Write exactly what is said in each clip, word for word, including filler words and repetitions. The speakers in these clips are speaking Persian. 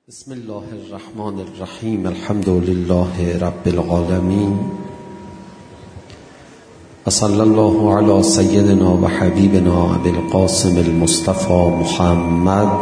بسم الله الرحمن الرحیم. الحمد لله رب العالمین و صلی الله علی سیدنا و حبیبنا ابی القاسم المصطفى محمد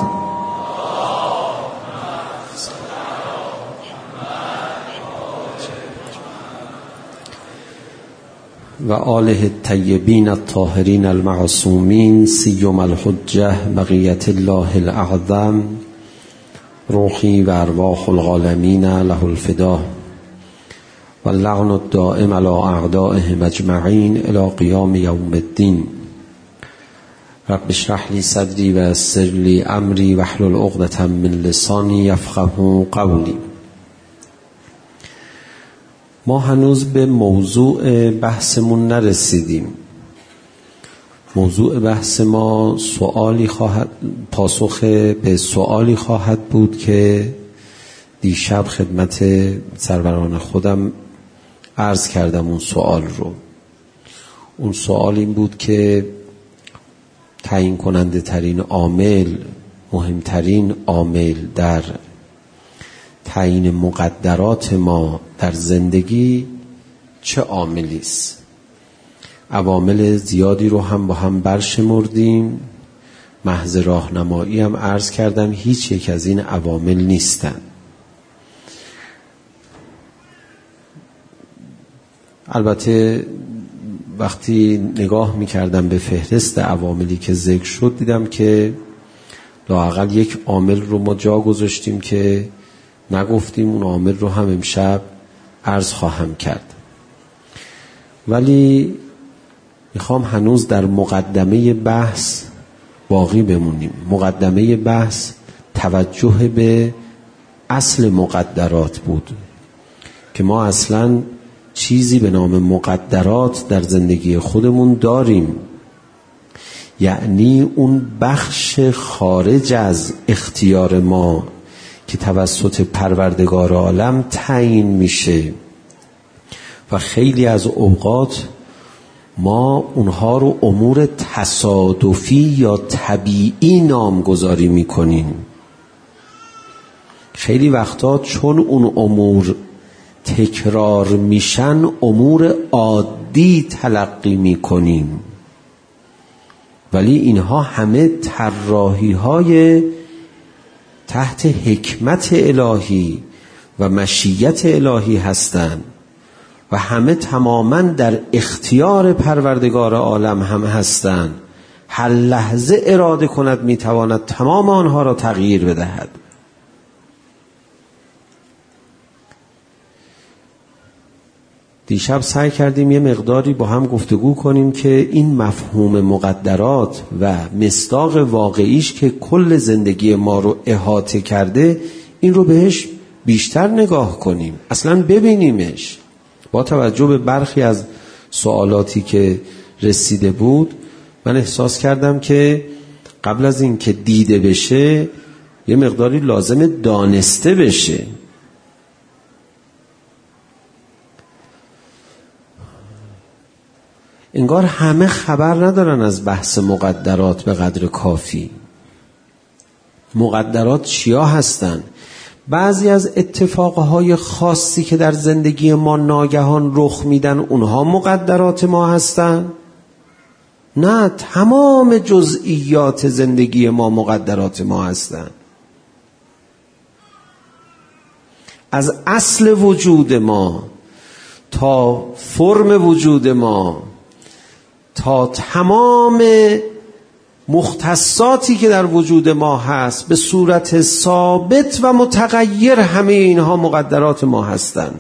و آله الطیبین الطاهرین المعصومین سیما الحجة بقیة الله الاعظم روحی و ارواح العالمین له الفدا و اللعن الدائم علی اعدائهم اجمعین الی قیام یوم الدین. رب اشرح لی صدری و یسر لی امری واحلل عقدة من لسانی یفقهوا قولی. ما هنوز به موضوع بحثمون نرسیدیم. موضوع بحث ما سوالی خواهد پاسخ به سوالی خواهد بود که دیشب خدمت سروران خودم عرض کردم. اون سوال رو اون سوال این بود که تعیین کننده ترین عامل، مهمترین عامل در تعیین مقدرات ما در زندگی چه عاملی است؟ عوامل زیادی رو هم با هم برشمردیم. محض راهنمایی هم عرض کردم هیچ یک از این عوامل نیستن. البته وقتی نگاه می‌کردم به فهرست عواملی که ذکر شد دیدم که لااقل یک عامل رو ما جا گذاشتیم که نگفتیم. اون عامل رو هم امشب عرض خواهم کرد، ولی میخوام هنوز در مقدمه بحث باقی بمونیم. مقدمه بحث توجه به اصل مقدرات بود که ما اصلاً چیزی به نام مقدرات در زندگی خودمون داریم، یعنی اون بخش خارج از اختیار ما که توسط پروردگار عالم تعیین میشه و خیلی از اوقات ما اونها رو امور تصادفی یا طبیعی نامگذاری میکنیم. خیلی وقتا چون اون امور تکرار میشن امور عادی تلقی میکنیم، ولی اینها همه طراحی های تحت حکمت الهی و مشیت الهی هستند و همه تماماً در اختیار پروردگار عالم هم هستند. هر لحظه اراده کند میتواند تمام آنها را تغییر بدهد. دیشب سعی کردیم یه مقداری با هم گفتگو کنیم که این مفهوم مقدرات و مصداق واقعیش که کل زندگی ما رو احاطه کرده این رو بهش بیشتر نگاه کنیم، اصلاً ببینیمش. با توجه به برخی از سوالاتی که رسیده بود من احساس کردم که قبل از این که دیده بشه یه مقداری لازم دانسته بشه. انگار همه خبر ندارن از بحث مقدرات به قدر کافی. مقدرات چیا هستن؟ بعضی از اتفاقهای خاصی که در زندگی ما ناگهان رخ میدن اونها مقدرات ما هستن؟ نه، تمام جزئیات زندگی ما مقدرات ما هستن. از اصل وجود ما تا فرم وجود ما تا تمام مختصاتی که در وجود ما هست به صورت ثابت و متغیر همه اینها مقدرات ما هستند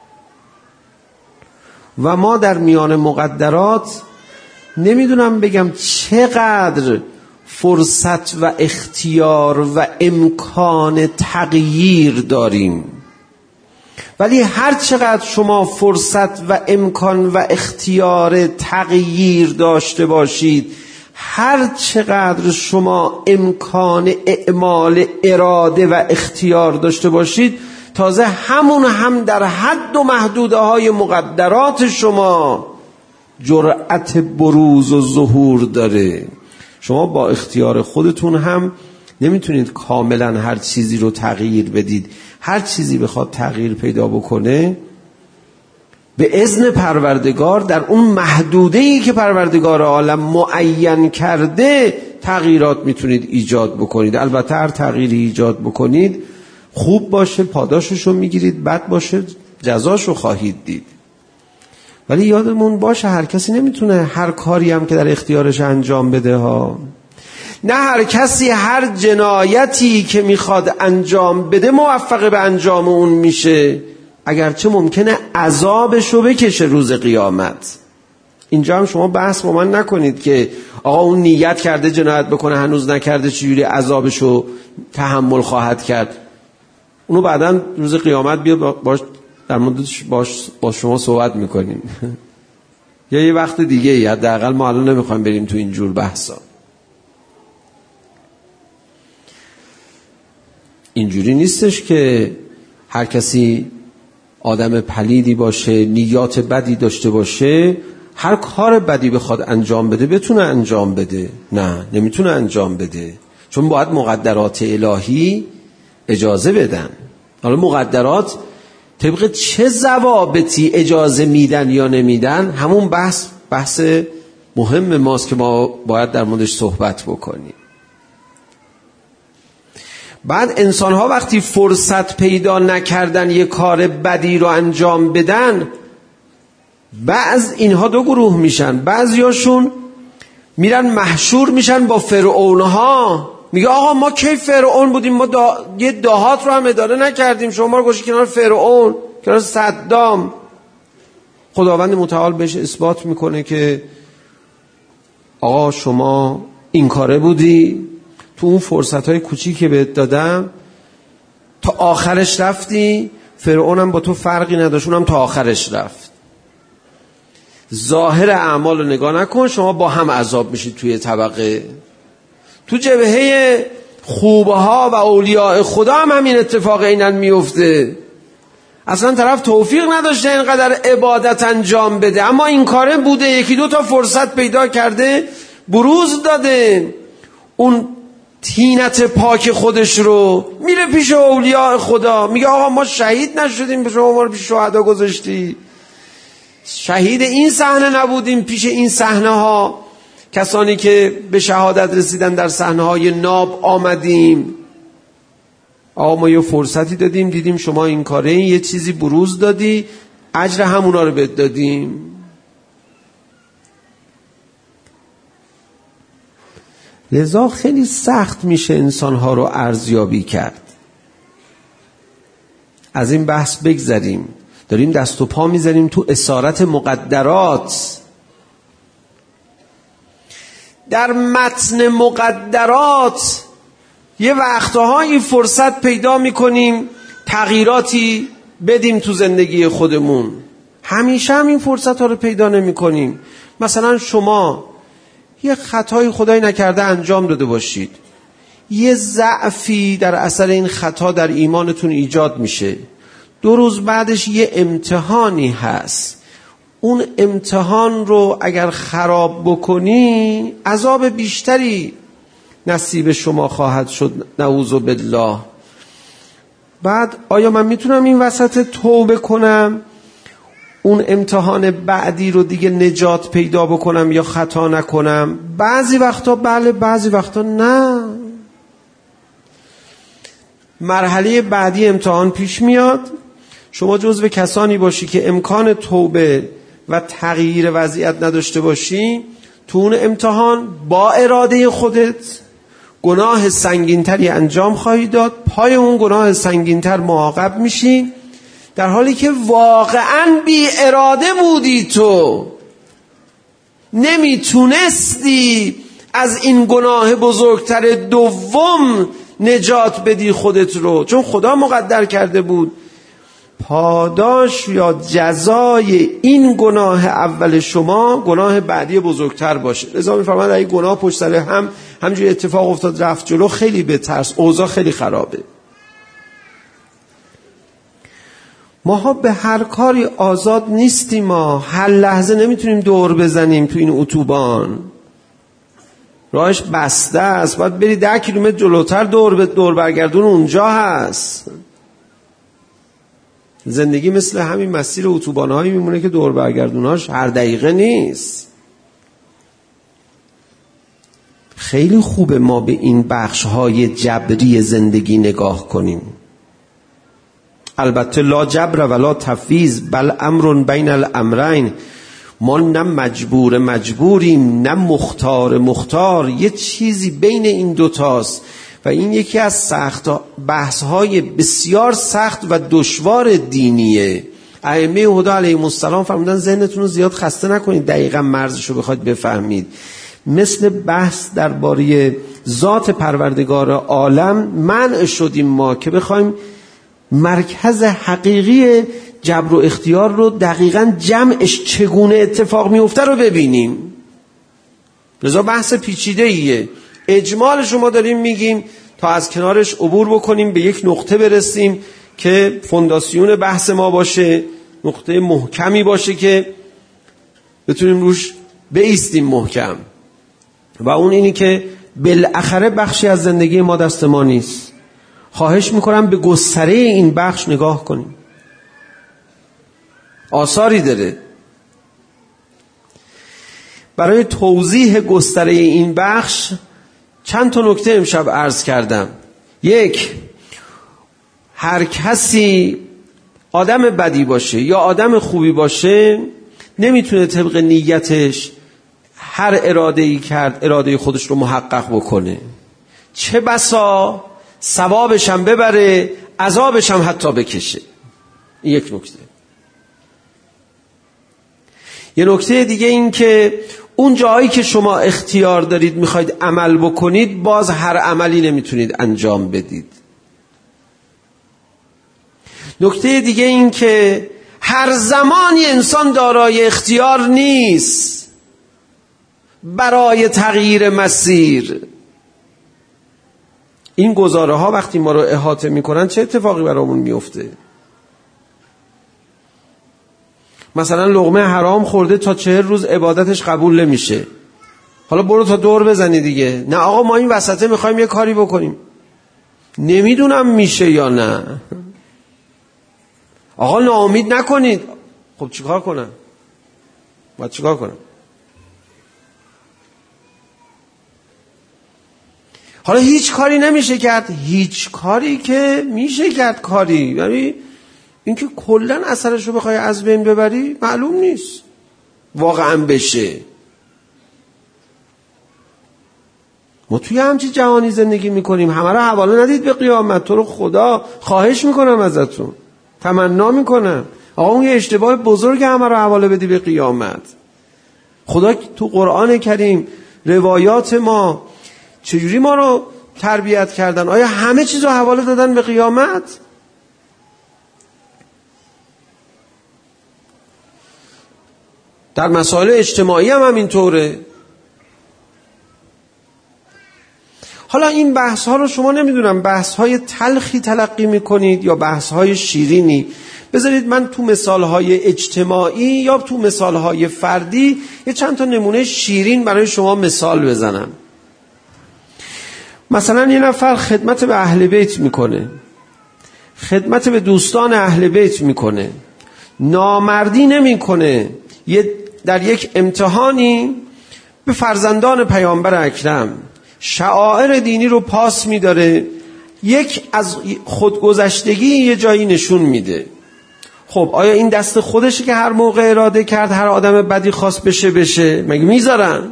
و ما در میان مقدرات نمیدونم بگم چقدر فرصت و اختیار و امکان تغییر داریم، ولی هر چقدر شما فرصت و امکان و اختیار تغییر داشته باشید، هر چقدر شما امکان اعمال اراده و اختیار داشته باشید، تازه همون هم در حد و محدوده های مقدرات شما جرأت بروز و ظهور داره. شما با اختیار خودتون هم نمیتونید کاملا هر چیزی رو تغییر بدید. هر چیزی بخواد تغییر پیدا بکنه به اذن پروردگار در اون محدوده‌ای که پروردگار عالم معین کرده تغییرات میتونید ایجاد بکنید. البته هر تغییری ایجاد بکنید خوب باشه پاداششو میگیرید، بد باشه جزاشو خواهید دید. ولی یادمون باشه هر کسی نمیتونه هر کاری هم که در اختیارش انجام بده ها. نه هر کسی هر جنایتی که میخواد انجام بده موفق به انجام اون میشه، اگرچه ممکنه عذابشو بکشه روز قیامت. اینجا هم شما بحث با من نکنید که آقا اون نیت کرده جنایت بکنه هنوز نکرده چجوری عذابشو تحمل خواهد کرد. اونو بعداً روز قیامت بیا باش در موردش باش با شما صحبت میکنیم یا یه وقت دیگه. یا حداقل ما الان نمیخوایم بریم تو این جور بحثا. اینجوری نیستش که هر کسی آدم پلیدی باشه، نیات بدی داشته باشه، هر کار بدی بخواد انجام بده بتونه انجام بده. نه، نمیتونه انجام بده، چون باید مقدرات الهی اجازه بدن. حالا مقدرات طبق چه ضوابطی اجازه میدن یا نمیدن، همون بحث بحث مهم ماست که ما باید در موردش صحبت بکنیم. بعد انسان ها وقتی فرصت پیدا نکردن یه کار بدی رو انجام بدن، بعض اینها دو گروه میشن. بعضیاشون میرن محشور میشن با فرعون ها، میگه آقا ما کی فرعون بودیم، ما دا... یه دهات رو هم اداره نکردیم، شما رو گوشی کنار فرعون، کنار صدام. خداوند متعال بهش اثبات میکنه که آقا شما این کاره بودی، تو اون فرصتهای کوچیکی که بهت دادم تا آخرش رفتی، فرعونم با تو فرقی نداشت، اونم تا آخرش رفت. ظاهر اعمال رو نگاه نکن، شما با هم عذاب میشید توی طبقه. تو جبهه خوبها و اولیاء خدا هم همین اتفاق اینن میفته. اصلا طرف توفیق نداشته اینقدر عبادت انجام بده، اما این کاره بوده، یکی دو تا فرصت پیدا کرده، بروز داده اون طینت پاک خودش رو، میره پیش اولیاء خدا میگه آقا ما شهید نشدیم، شما ما رو پیش شهدا گذاشتی، شهید این صحنه نبودیم، پیش این صحنه ها کسانی که به شهادت رسیدن در صحنه های ناب آمدیم. آقا ما یه فرصتی دادیم، دیدیم شما این کاره، این یه چیزی بروز دادی، اجر همونا رو بهت دادیم. لذا خیلی سخت میشه انسانها رو ارزیابی کرد. از این بحث بگذریم، داریم دست و پا میذاریم تو اسارت مقدرات. در متن مقدرات یه وقتهایی فرصت پیدا میکنیم تغییراتی بدیم تو زندگی خودمون، همیشه هم این فرصت ها رو پیدا نمی کنیم. مثلا شما یه خطای خدای نکرده انجام داده باشید، یه ضعفی در اثر این خطا در ایمانتون ایجاد میشه، دو روز بعدش یه امتحانی هست، اون امتحان رو اگر خراب بکنی عذاب بیشتری نصیب شما خواهد شد، نعوذ بالله. بعد آیا من میتونم این وسط توبه کنم، اون امتحان بعدی رو دیگه نجات پیدا بکنم یا خطا نکنم؟ بعضی وقتا بله، بعضی وقتا نه. مرحله بعدی امتحان پیش میاد، شما جزو کسانی باشی که امکان توبه و تغییر وضعیت نداشته باشی، تو اون امتحان با اراده خودت گناه سنگینتری انجام خواهی داد، پای اون گناه سنگینتر معاقب میشی، در حالی که واقعاً بی اراده بودی، تو نمیتونستی از این گناه بزرگتر دوم نجات بدی خودت رو، چون خدا مقدر کرده بود پاداش یا جزای این گناه اول شما گناه بعدی بزرگتر باشه. لذا میفرماید اگه گناه پشت سر هم همجوری اتفاق افتاد رفت جلو، خیلی بترس، اوضاع خیلی خرابه. ماها به هر کاری آزاد نیستیم، ما هر لحظه نمیتونیم دور بزنیم تو این اتوبان. راهش بسته است، باید بری ده کیلومتر جلوتر دور به دور برگردون اونجا هست. زندگی مثل همین مسیر اتوبان‌هایی میمونه که دور برگردوناش هر دقیقه نیست. خیلی خوبه ما به این بخش‌های جبری زندگی نگاه کنیم. البته لا جبر ولا تفویض بل امر بین الامرین. ما نه مجبور مجبوریم نه مختار مختار، یه چیزی بین این دوتاست و این یکی از سخت بحث‌های بسیار سخت و دشوار دینیه. ائمه هدی علیهم السلام فرمودن ذهنتون رو زیاد خسته نکنید دقیقاً مرزش رو بخواید بفهمید. مثل بحث درباره ذات پروردگار عالم منع شدیم ما که بخوایم مرکز حقیقی جبر و اختیار رو دقیقاً جمعش چگونه اتفاق میفته رو ببینیم. لذا بحث پیچیده ایه. اجمالش رو ما داریم میگیم تا از کنارش عبور بکنیم به یک نقطه برسیم که فونداسیون بحث ما باشه، نقطه محکمی باشه که بتونیم روش بایستیم محکم. و اون اینی که بالاخره بخشی از زندگی ما دست ما نیست. خواهش میکنم به گستره این بخش نگاه کنیم. آثاری داره. برای توضیح گستره این بخش چند تا نکته امشب عرض کردم. یک، هر کسی آدم بدی باشه یا آدم خوبی باشه نمیتونه طبق نیتش هر اراده‌ای کرد اراده خودش رو محقق بکنه. چه بسا ثوابش هم ببره، عذابش هم حتی بکشه. این یک نکته. یه نکته دیگه این که اون جایی که شما اختیار دارید میخواید عمل بکنید باز هر عملی نمیتونید انجام بدید. نکته دیگه این که هر زمانی انسان دارای اختیار نیست برای تغییر مسیر. این گزاره ها وقتی ما رو احاطه میکنن چه اتفاقی برامون میفته؟ مثلا لقمه حرام خورده تا چهل روز عبادتش قبول نمیشه. حالا برو تا دور بزنی دیگه. نه آقا ما این وسطه میخوایم یه کاری بکنیم. نمیدونم میشه یا نه. آقا ناامید نکنید. خب چیکار کنم؟ باید چیکار کنم؟ حالا هیچ کاری نمیشه کرد. هیچ کاری که میشه کرد کاری. یعنی اینکه کلن اثرش رو بخوای از بین ببری معلوم نیست واقعا بشه. ما توی همچی جهانی زندگی میکنیم. همه رو حواله ندید به قیامت. تو رو خدا خواهش میکنم ازتون، تمنا میکنم آقا اون یه اشتباه بزرگ همه رو حواله بدی به قیامت. خدا تو قرآن کریم روایات ما چجوری ما رو تربیت کردن؟ آیا همه چیز رو حواله دادن به قیامت؟ در مسائل اجتماعی هم همینطوره. حالا این بحث ها رو شما نمیدونم بحث های تلخی تلقی میکنید یا بحث های شیرینی. بذارید من تو مثال های اجتماعی یا تو مثال های فردی یه چند تا نمونه شیرین برای شما مثال بزنم. مثلا یه نفر خدمت به اهل بیت میکنه، خدمت به دوستان اهل بیت میکنه، نامردی نمیکنه، یه در یک امتحانی به فرزندان پیامبر اکرم شعائر دینی رو پاس میداره، یک از خودگذشتگی یه جایی نشون میده. خب آیا این دست خودشه که هر موقع اراده کرد هر آدم بدی خواست بشه بشه؟ مگه میذارن؟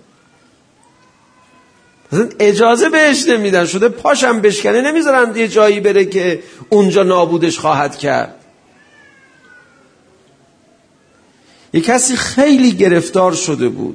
مثلا اجازه بهش نمیدن، شده پاشم بشکنه نمیذارن یه جایی بره که اونجا نابودش خواهد کرد. یه کسی خیلی گرفتار شده بود،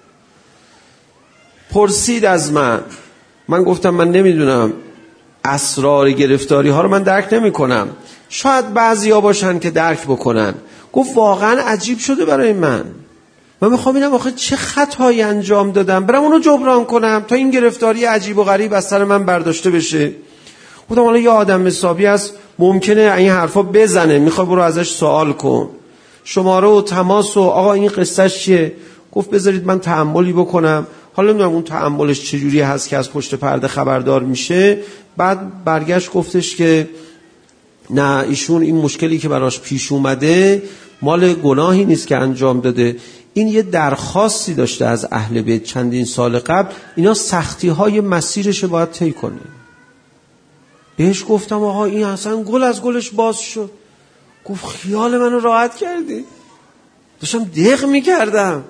پرسید از من، من گفتم من نمیدونم اسرار گرفتاری ها رو من درک نمی کنم، شاید بعضی ها باشن که درک بکنن. گفت واقعا عجیب شده برای من، من میخوام ببینم آخه چه خطایی انجام دادم برم اونو جبران کنم تا این گرفتاری عجیب و غریب از سر من برداشته بشه. گفتم حالا یه آدم حسابی هست ممکنه این حرفا بزنه، میخوای برو ازش سوال کن، شماره و تماس و آقا این قصهش چیه؟ گفت بذارید من تأملی بکنم. حالا نمیدونم اون تأملش چجوری هست که از پشت پرده خبردار میشه. بعد برگشت گفتش که نه، ایشون این مشکلی که براش پیش اومده مال گناهی نیست که انجام داده، این یه درخواستی داشته از اهل بیت چندین سال قبل، اینا سختی های مسیرش باید طی کنه. بهش گفتم آقا این اصلا گل از گلش باز شد. گفت خیال منو راحت کردی، داشتم دق میکردم.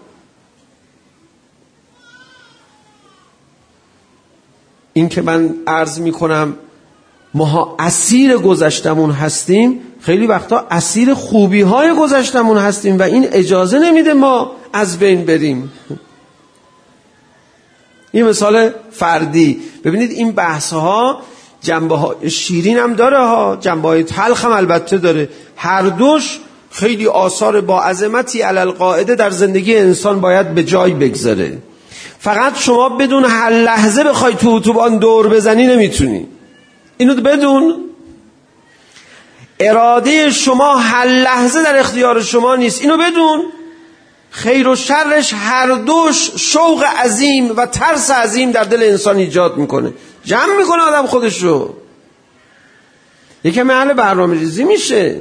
این که من عرض میکنم ما اسیر گذشتمون هستیم، خیلی وقتا اسیر خوبی های گذشتمون هستیم و این اجازه نمیده ما از بین بریم. این مثال فردی. ببینید این بحث ها جنبه های شیرین هم داره ها، جنبه های تلخ هم البته داره. هر دوش خیلی آثار با عظمتی علی القاعده در زندگی انسان باید به جای بگذاره. فقط شما بدون هر لحظه بخوای تو اتوبان دور بزنی نمیتونی. اینو بدون اراده شما هر لحظه در اختیار شما نیست. اینو بدون خیر و شرش هر دوش شوق عظیم و ترس عظیم در دل انسان ایجاد میکنه، جمع میکنه آدم خودشو، یکم اهل برنامه ریزی میشه.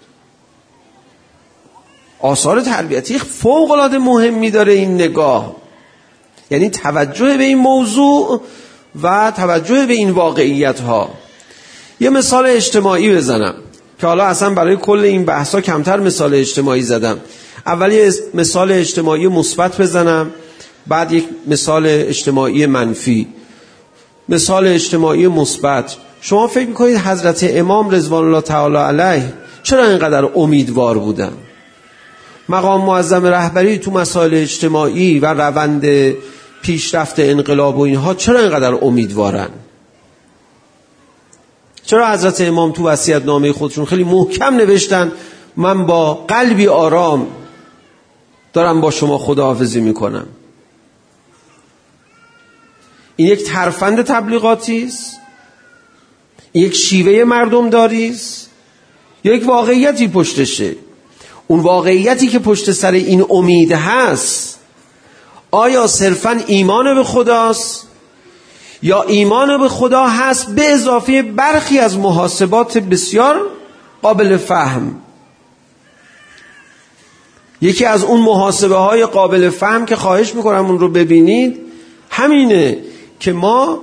آثار تربیتی فوق العاده مهمی داره این نگاه، یعنی توجه به این موضوع و توجه به این واقعیت ها. یه مثال اجتماعی بزنم که حالا اصلا برای کل این بحثا کمتر مثال اجتماعی زدم. اول یه مثال اجتماعی مثبت بزنم، بعد یک مثال اجتماعی منفی. مثال اجتماعی مثبت، شما فکر میکنید حضرت امام رضوان الله تعالی علیه چرا اینقدر امیدوار بودن؟ مقام معظم رهبری تو مسائل اجتماعی و روند پیشرفت انقلاب و اینها چرا اینقدر امیدوارن؟ چرا حضرت امام تو وصیت‌نامه خودشون خیلی محکم نوشتن من با قلبی آرام دارم با شما خداحافظی میکنم؟ این یک ترفند تبلیغاتی است؟ یک شیوه مردم داری است؟ یا یک واقعیتی پشتشه؟ اون واقعیتی که پشت سر این امید هست آیا صرفاً ایمان به خداست یا ایمان به خدا هست به اضافه برخی از محاسبات بسیار قابل فهم؟ یکی از اون محاسبه های قابل فهم که خواهش میکنم اون رو ببینید همینه که ما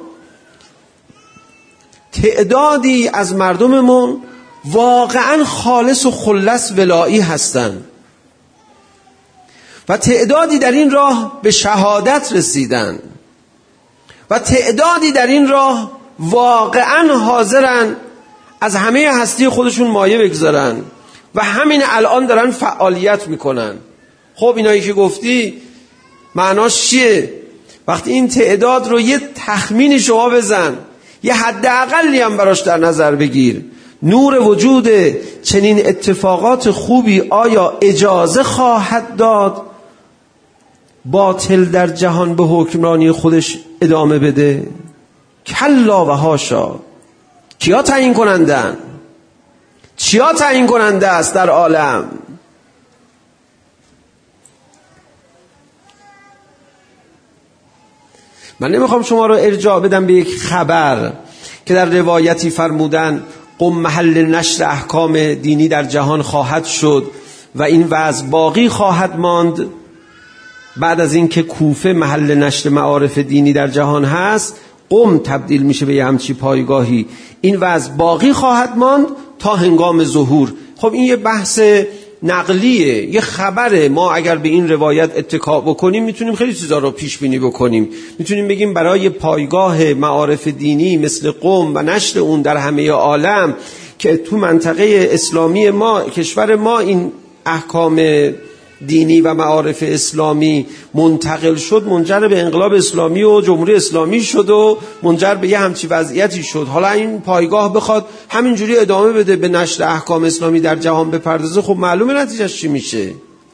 تعدادی از مردممون واقعا خالص و خلص ولایی هستن و تعدادی در این راه به شهادت رسیدن و تعدادی در این راه واقعا حاضرن از همه هستی خودشون مایه بگذارن و همین الان دارن فعالیت میکنن. خب اینایی که گفتی معناش چیه؟ وقتی این تعداد رو یه تخمینی شما بزن، یه حد اقلی هم براش در نظر بگیر، نور وجود چنین اتفاقات خوبی آیا اجازه خواهد داد باطل در جهان به حکمرانی خودش ادامه بده؟ کلا و هاشا. کیا تعیین کنندن؟ چیا تعیین کننده است در عالم؟ من نمیخوام شما رو ارجاع بدم به یک خبر که در روایتی فرمودن قم محل نشر احکام دینی در جهان خواهد شد و این وضع باقی خواهد ماند. بعد از این که کوفه محل نشر معارف دینی در جهان هست، قم تبدیل میشه به یه همچی پایگاهی. این وضع باقی خواهد ماند تا هنگام ظهور. خب این یه بحث نقلیه، یه خبره. ما اگر به این روایت اتکا بکنیم میتونیم خیلی چیزا رو پیش بینی بکنیم. میتونیم بگیم برای پایگاه معارف دینی مثل قم و نشر اون در همه عالم که تو منطقه اسلامی ما، کشور ما، این احکام دینی و معارف اسلامی منتقل شد، منجر به انقلاب اسلامی و جمهوری اسلامی شد و منجر به یه همچی وضعیتی شد. حالا این پایگاه بخواد همینجوری ادامه بده به نشر احکام اسلامی در جهان بپردازه، خب معلومه نتیجهش چی میشه.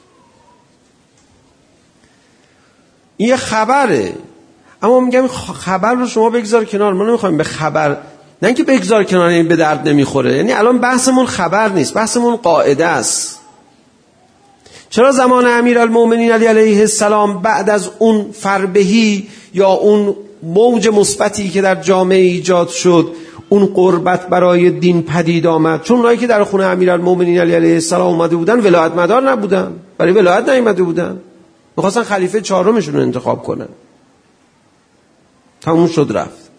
این یه خبره، اما میگم خبر رو شما بگذار کنار. ما نمیخوایم به خبر، نه اینکه بگذار کنار این به درد نمیخوره. یعنی الان بحثمون خبر نیست، بحثمون قاعده است. چرا زمان امیرالمومنین علی علیه السلام بعد از اون فربهی یا اون موج مثبتی که در جامعه ایجاد شد، اون قربت برای دین پدید آمد؟ چون اونایی که در خونه امیرالمومنین علی علیه السلام اومده بودن ولایت مدار نبودن، برای ولایت نیامده بودن، می‌خواستن خلیفه چهارمشون رو انتخاب کنن. تموم شد رفت.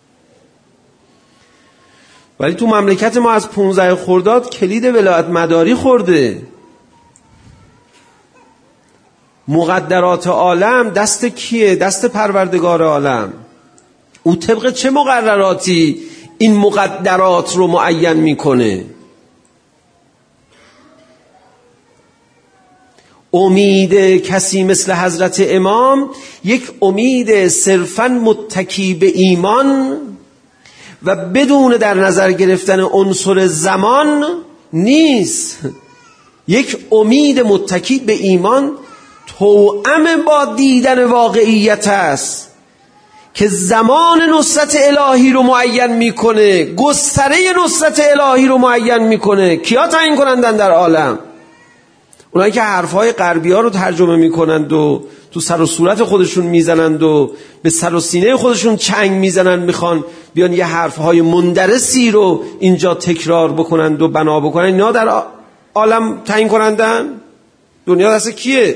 ولی تو مملکت ما از پانزده خرداد کلید ولایت مداری خورده. مقدرات عالم دست کیه؟ دست پروردگار عالم. او طبق چه مقرراتی این مقدرات رو معین میکنه؟ امید کسی مثل حضرت امام یک امید صرفاً متکی به ایمان و بدون در نظر گرفتن عنصر زمان نیست. یک امید متکی به ایمان توأم با دیدن واقعیت است که زمان نصرت الهی رو معین میکنه، گستره نصرت الهی رو معین میکنه. کیا تعیین کنندن در عالم؟ اونایی که حرفهای غربی ها رو ترجمه میکنند و تو سر و صورت خودشون میزنند و به سر و سینه خودشون چنگ میزنند، میخوان بیان یه حرفهای مندرسی رو اینجا تکرار بکنند و بنا بکنند. اینا در عالم تعیین کنندن؟ دنیا دست کیه؟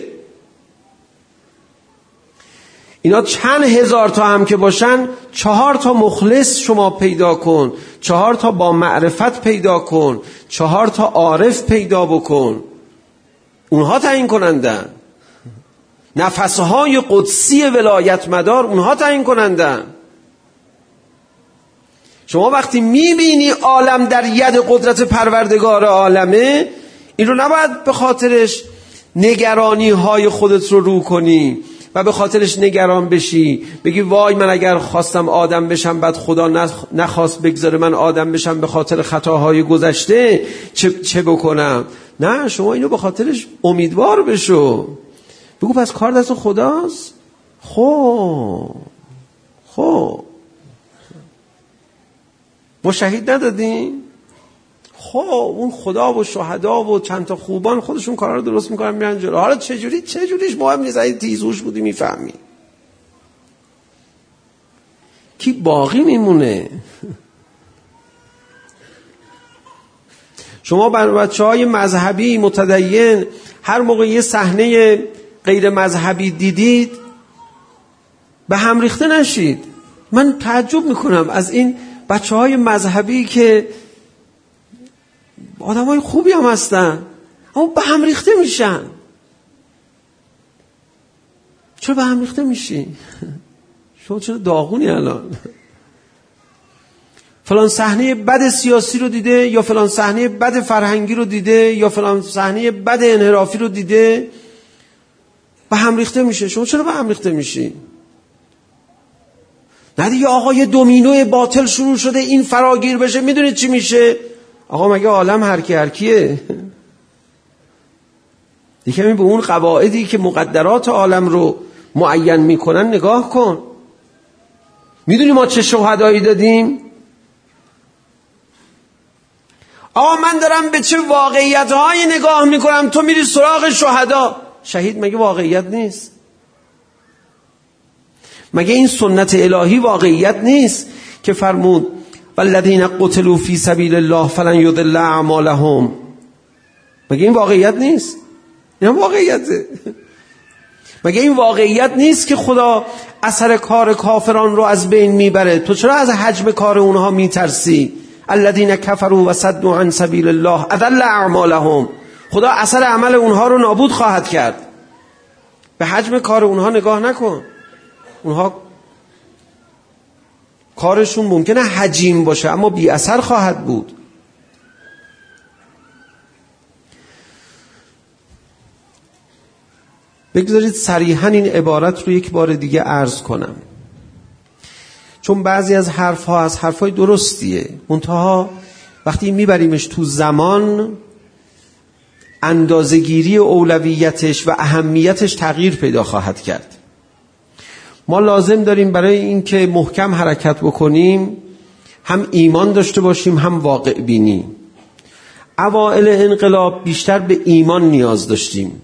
اینا چند هزار تا هم که باشن، چهار تا مخلص شما پیدا کن، چهار تا با معرفت پیدا کن، چهار تا عارف پیدا بکن، اونها تعیین کنندن. نفسهای قدسی ولایت مدار اونها تعیین کنندن. شما وقتی میبینی عالم در ید قدرت پروردگار عالمه، این رو نباید به خاطرش نگرانی های خودت رو رو کنی و به خاطرش نگران بشی، بگی وای من اگر خواستم آدم بشم بعد خدا نخواست بگذاره من آدم بشم به خاطر خطاهای گذشته چه, چه بکنم؟ نه، شما اینو به خاطرش امیدوار بشو. بگو پس کار دست خداست. خب خب ما شهید ندادیم؟ خب اون خدا و شهدا و چند تا خوبان خودشون کارا رو درست میکنن میرن جلو. حالا چجوری چجوریش مهم نیست، اگه تیزوش بودی میفهمی. کی باقی میمونه؟ شما بر بچه‌های مذهبی متدین هر موقع یه صحنه غیر مذهبی دیدید به هم ریخته نشید. من تعجب میکنم از این بچه‌های مذهبی که آدمای خوبی هم هستن اما به هم ریخته میشن. چرا به هم ریخته میشی؟ شما چرا داغونی الان؟ فلان صحنه بد سیاسی رو دیده، یا فلان صحنه بد فرهنگی رو دیده، یا فلان صحنه بد انحرافی رو دیده، به هم ریخته میشه. شما چرا به هم ریخته میشی؟ نه دیگه آقا یه دومینوی باطل شروع شده این فراگیر بشه، میدونید چی میشه؟ آقا مگه عالم هر کی هر کیه؟ دیگه می به اون قواعدی که مقدرات عالم رو معین میکنن نگاه کن. میدونی ما چه شهدایی دادیم؟ آقا من دارم به چه واقعیت‌هایی نگاه میکنم، تو میری سراغ شهدا. شهید مگه واقعیت نیست؟ مگه این سنت الهی واقعیت نیست که فرمود والذین قتلوا فی سبیل الله فلن یضل اعمالهم؟ مگه این واقعیت نیست؟ این واقعیته. مگه این واقعیت نیست که خدا اثر کار کافران رو از بین میبره؟ تو چرا از حجم کار اونها میترسی؟ الذین کفروا و صدوا عن سبیل الله اضل اعمالهم. خدا اثر عمل اونها رو نابود خواهد کرد. به حجم کار اونها نگاه نکن. اونها کارشون ممکنه حجیم باشه اما بی اثر خواهد بود. بگذارید صریحاً این عبارت رو یک بار دیگه عرض کنم، چون بعضی از حرفها از حرفهای درستیه، منتها وقتی میبریمش تو زمان اندازه‌گیری اولویتش و اهمیتش تغییر پیدا خواهد کرد. ما لازم داریم برای اینکه محکم حرکت بکنیم هم ایمان داشته باشیم هم واقع بینی. اوائل انقلاب بیشتر به ایمان نیاز داشتیم،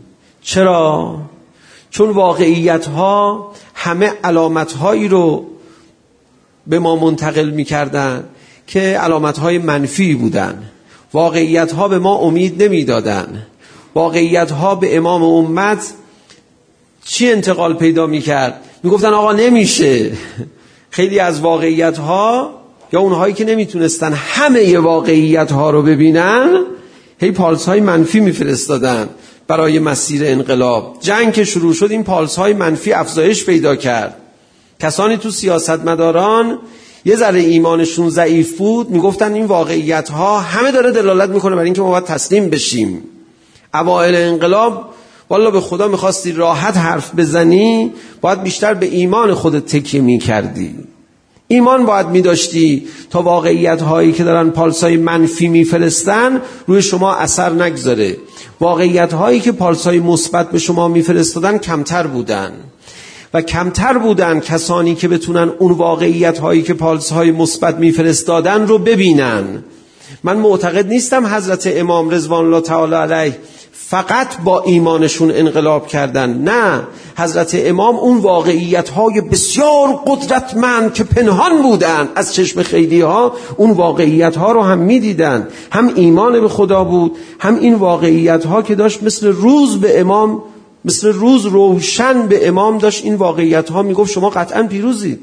چرا؟ چون واقعیت ها همه علامت هایی رو به ما منتقل می کردن که علامت های منفی بودن. واقعیت ها به ما امید نمی دادن. واقعیت ها به امام امت چی انتقال پیدا می کرد؟ می گفتن آقا نمیشه. خیلی از واقعیت ها یا اونهایی که نمی تونستن همه واقعیت ها رو ببینن هی پالس های منفی می فرستادن برای مسیر انقلاب. جنگ که شروع شد این پالس های منفی افزایش پیدا کرد. کسانی تو سیاستمداران یه ذره ایمانشون ضعیف بود میگفتن این واقعیت ها همه داره دلالت میکنه بر اینکه ما باید تسلیم بشیم. اوایل انقلاب والله به خدا میخواستی راحت حرف بزنی باید بیشتر به ایمان خودت تکیه میکردی. ایمان باید میداشتی تا واقعیت هایی که دارن پالس های منفی میفرستن روی شما اثر نگذاره. واقعیت هایی که پالس های مثبت به شما میفرستادن کمتر بودن و کمتر بودن کسانی که بتونن اون واقعیت هایی که پالس های مثبت میفرستادن رو ببینن. من معتقد نیستم حضرت امام رضوان الله تعالی علیه فقط با ایمانشون انقلاب کردن. نه، حضرت امام اون واقعیت های بسیار قدرتمند که پنهان بودن از چشم خیلی ها اون واقعیت ها رو هم میدیدن. هم ایمان به خدا بود هم این واقعیت ها که داشت مثل روز به امام مثل روز روشن به امام داشت این واقعیت ها میگفت شما قطعا پیروزید.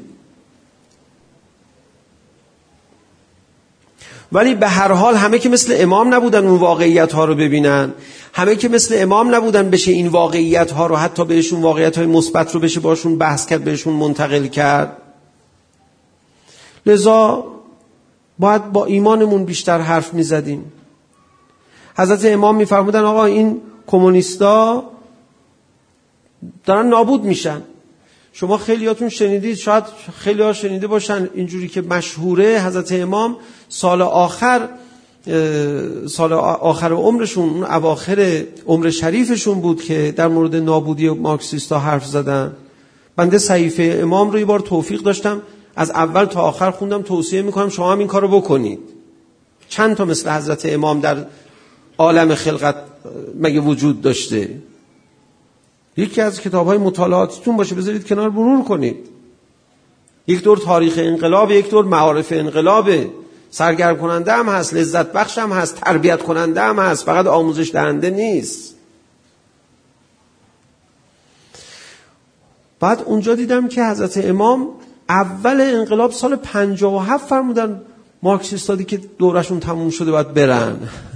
ولی به هر حال همه که مثل امام نبودن اون واقعیت ها رو ببینن. همه که مثل امام نبودن بشه این واقعیت ها رو حتی بهشون واقعیت های مثبت رو بشه باشون بحث کرد بهشون منتقل کرد. لذا باید با ایمانمون بیشتر حرف میزدیم. حضرت امام میفرمودن آقا این کمونیستا دارن نابود میشن. شما خیلیاتون شنیدید، شاید خیلی ها شنیده باشن، اینجوری که مشهوره حضرت امام سال آخر سال آخر عمرشون اون اواخر عمر شریفشون بود که در مورد نابودی مارکسیستا حرف زدن. بنده صحیفه امام رو یه بار توفیق داشتم از اول تا آخر خوندم، توصیه میکنم شما هم این کارو بکنید. چند تا مثل حضرت امام در عالم خلقت مگه وجود داشته؟ یکی از کتاب‌های مطالعاتیتون باشه بذارید کنار مرور کنید. یک دور تاریخ انقلاب، یک دور معارف انقلابه. سرگرم کننده هم هست، لذت بخش هم هست، تربیت کننده هم هست، فقط آموزش دهنده نیست. بعد اونجا دیدم که حضرت امام اول انقلاب سال پنجاه و هفت فرمودن مارکسیستادی که دورشون تموم شده باید برن.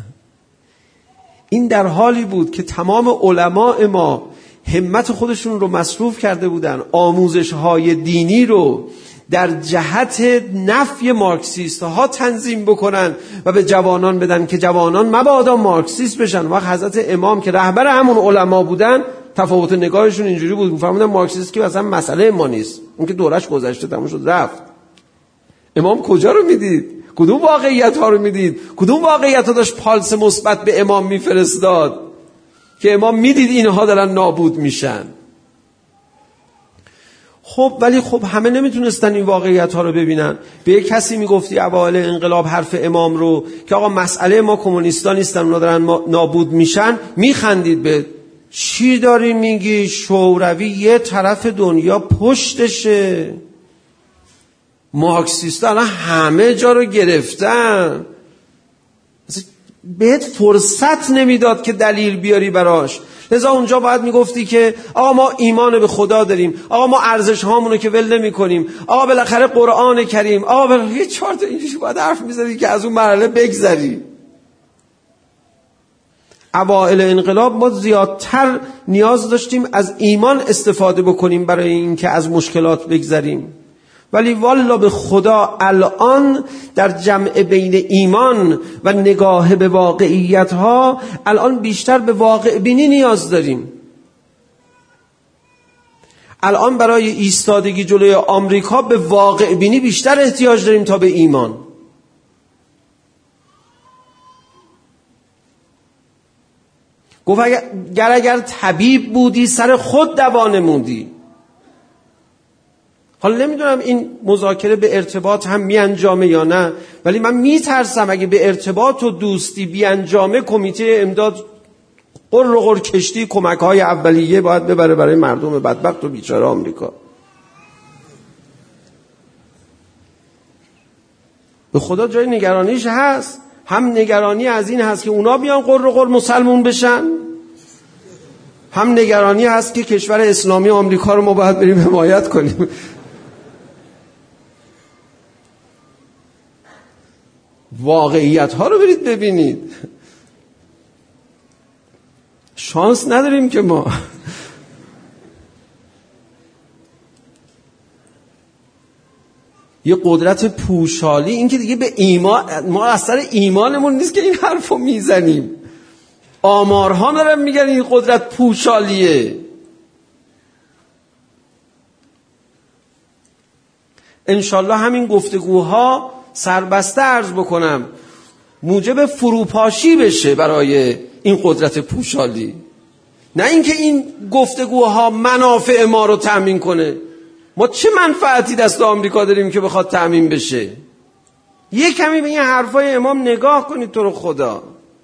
این در حالی بود که تمام علماء ما همت خودشون رو مصروف کرده بودن آموزش‌های دینی رو در جهت نفی مارکسیست ها تنظیم بکنن و به جوانان بدن که جوانان مبادا مارکسیست بشن. وقت حضرت امام که رهبر همون علما بودن تفاوت نگاهشون اینجوری بود، می‌فهمیدن مارکسیست که اصلا مسئله ما نیست، اون که دورش گذشته تموم شد رفت. امام کجا رو میدید؟ کدوم واقعیت ها رو میدید؟ کدوم واقعیت ها داشت پالس مثبت به امام میفرستاد که امام میدید اینها دارن نابود میشن؟ خب ولی خب همه نمیتونستن این واقعیت ها رو ببینن. به یک کسی میگفتی اوایل انقلاب حرف امام رو که آقا مسئله ما کمونیستا نیستن اونا دارن نابود میشن، میخندید. به چی داری میگی؟ شوروی یه طرف دنیا پشتشه، مارکسیستا الان همه جا رو گرفتن. بهت فرصت نمیداد که دلیل بیاری براش. لذا اونجا باید میگفتی که آقا ما ایمان به خدا داریم، آقا ما ارزش هامونو که ول نمی کنیم، آقا بالاخره قرآن کریم، آقا بالاخره یه چهار تا اینجوری باید حرف میزدی که از اون مرحله بگذری. اوائل انقلاب ما زیادتر نیاز داشتیم از ایمان استفاده بکنیم برای اینکه از مشکلات بگذریم. ولی والله به خدا الان در جمع بین ایمان و نگاه به واقعیت ها الان بیشتر به واقع بینی نیاز داریم. الان برای ایستادگی جلوی آمریکا به واقع بینی بیشتر احتیاج داریم تا به ایمان. گفت اگر اگر طبیب بودی سر خود دوا نمودی. حالا نمیدونم این مذاکره به ارتباط هم می انجامه یا نه، ولی من می ترسم اگه به ارتباط و دوستی بی انجامه کمیته امداد قر و قر کشتی کمک‌های اولیه باید ببره برای مردم بدبخت و بیچاره آمریکا. به خدا جای نگرانیش هست. هم نگرانی از این هست که اونا بیان قر و قر مسلمون بشن، هم نگرانی هست که کشور اسلامی آمریکا رو ما باید بریم حمایت کنیم. واقعیت ها رو برید ببینید. شانس نداریم که ما یه قدرت پوشالی، این که دیگه به ایمان، ما اثر ایمانمون نیست که این حرفو میزنیم. آمارها دارن میگن این قدرت پوشالیه. انشالله همین گفتگوها سربسته عرض بکنم موجب فروپاشی بشه برای این قدرت پوشالی، نه اینکه این گفتگوها منافع ما رو تأمین کنه. ما چه منفعتی دست آمریکا داریم که بخواد تأمین بشه؟ یه کمی به این حرفای امام نگاه کنید تو رو خدا.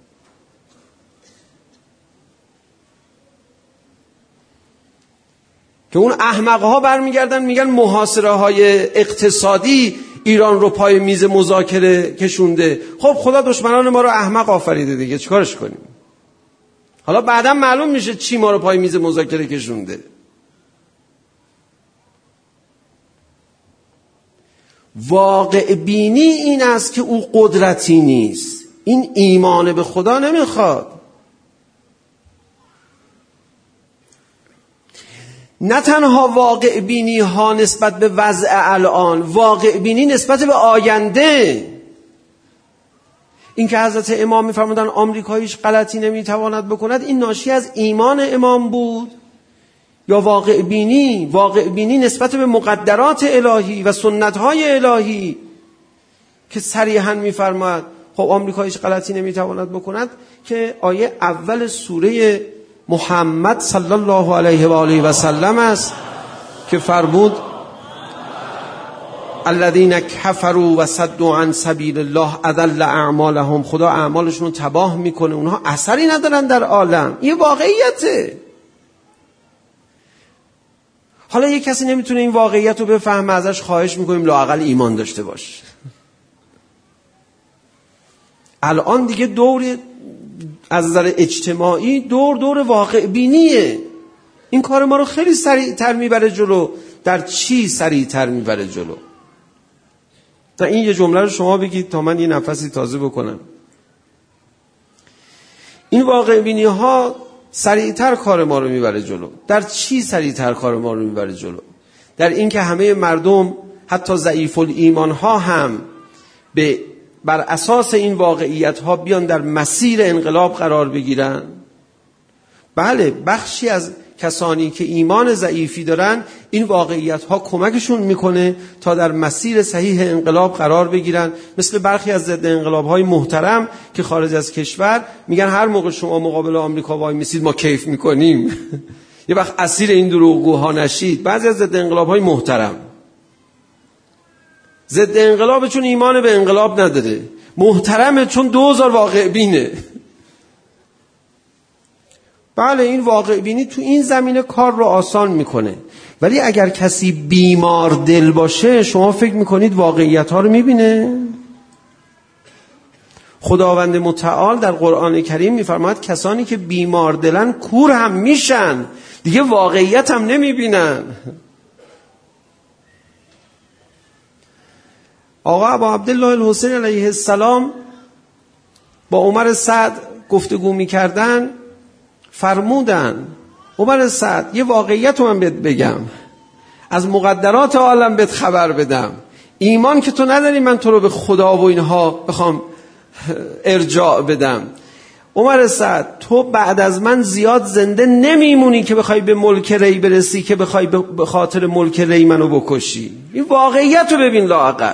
که اون احمقها برمیگردن میگن محاصره های اقتصادی ایران رو پای میز مذاکره کشونده. خب خدا دشمنان ما رو احمق آفریده دیگه، چیکارش کنیم؟ حالا بعدا معلوم میشه چی ما رو پای میز مذاکره کشونده. واقع بینی این است که او قدرتی نیست. این ایمان به خدا نمیخواد. نه تنها واقع بینی ها نسبت به وضع الان، واقع بینی نسبت به آینده. این که حضرت امام میفرمودن آمریکا هیچ غلطی نمیتواند بکند، این ناشی از ایمان امام بود یا واقع بینی؟ واقع بینی نسبت به مقدرات الهی و سنت های الهی که صریحا میفرماد خب آمریکا هیچ غلطی نمیتواند بکند، که آیه اول سوره محمد صلی الله علیه و آله و سلم است که فرمود الذین کفروا و صدوا عن سبیل الله اضل اعمالهم. خدا اعمالشون رو تباه میکنه، اونها اثری ندارن در عالم. این واقعیته. حالا یک کسی نمیتونه این واقعیت رو بفهمه، ازش خواهش میکنیم لااقل ایمان داشته باش. الان دیگه دور از نظر اجتماعی دور دور واقع بینیه. این کار ما رو خیلی سریعتر میبره جلو. در چی سریعتر میبره جلو؟ تا این یه جمله رو شما بگید تا من یه نفسی تازه بکنم. این واقع بینی ها سریعتر کار ما رو میبره جلو. در چی سریعتر کار ما رو میبره جلو؟ در این که همه مردم حتی ضعیف الایمان ها هم به بر اساس این واقعیت ها بیان در مسیر انقلاب قرار بگیرن. بله، بخشی از کسانی که ایمان ضعیفی دارن این واقعیت ها کمکشون میکنه تا در مسیر صحیح انقلاب قرار بگیرن، مثل برخی از ضد انقلاب های محترم که خارج از کشور میگن هر موقع شما مقابل آمریکا وای میسید ما کیف میکنیم. یه وقت اسیر این دروغگوها نشید. بعضی از ضد انقلاب های محترم ضد انقلاب چون ایمان به انقلاب نداره، محترمه چون دوزار واقع بینه. بله، این واقع بینی تو این زمینه کار رو آسان میکنه. ولی اگر کسی بیمار دل باشه، شما فکر میکنید واقعیت ها رو میبینه؟ خداوند متعال در قرآن کریم میفرماید کسانی که بیمار دلن کور هم میشن، دیگه واقعیت هم نمیبینن. آقا ابا عبدالله الحسین علیه السلام با عمر سعد گفتگو میکردن، فرمودن عمر سعد یه واقعیت رو من بهت بگم، از مقدرات عالم بهت خبر بدم. ایمان که تو نداری من تو رو به خدا و اینها بخوام ارجاع بدم. عمر سعد تو بعد از من زیاد زنده نمیمونی که بخوای به ملک ری برسی، که بخوای به خاطر ملک ری منو بکشی. این واقعیت رو ببین لااقل.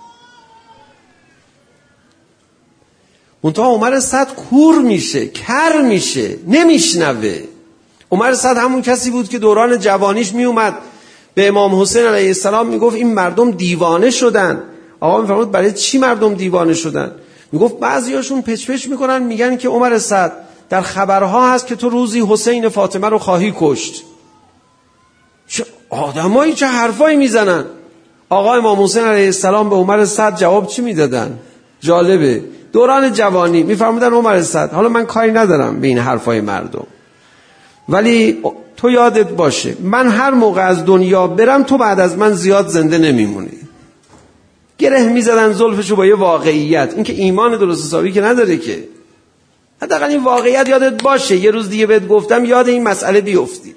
منتها عمر سعد کور میشه، کر میشه، نمیشنوه. عمر سعد همون کسی بود که دوران جوانیش میومد به امام حسین علیه السلام میگفت این مردم دیوانه شدن. آقا میفرمود برای چی مردم دیوانه شدن؟ میگفت بعضیاشون پچ پچ میکنن میگن که عمر سعد در خبرها هست که تو روزی حسین فاطمه رو خواهی کشت. چه آدمایی چه حرفایی میزنن. آقا امام حسین علیه السلام به عمر سعد جواب چی میدادن؟ جالبه. دوران جوانی میفرمودن عمر سعد حالا من کاری ندارم به این حرفای مردم، ولی تو یادت باشه من هر موقع از دنیا برم تو بعد از من زیاد زنده نمیمونی. گره میزدن زلفشو با یه واقعیت، این که ایمان درست حسابی که نداره که، حداقل این واقعیت یادت باشه یه روز دیگه بهت گفتم یاد این مسئله بیفتی.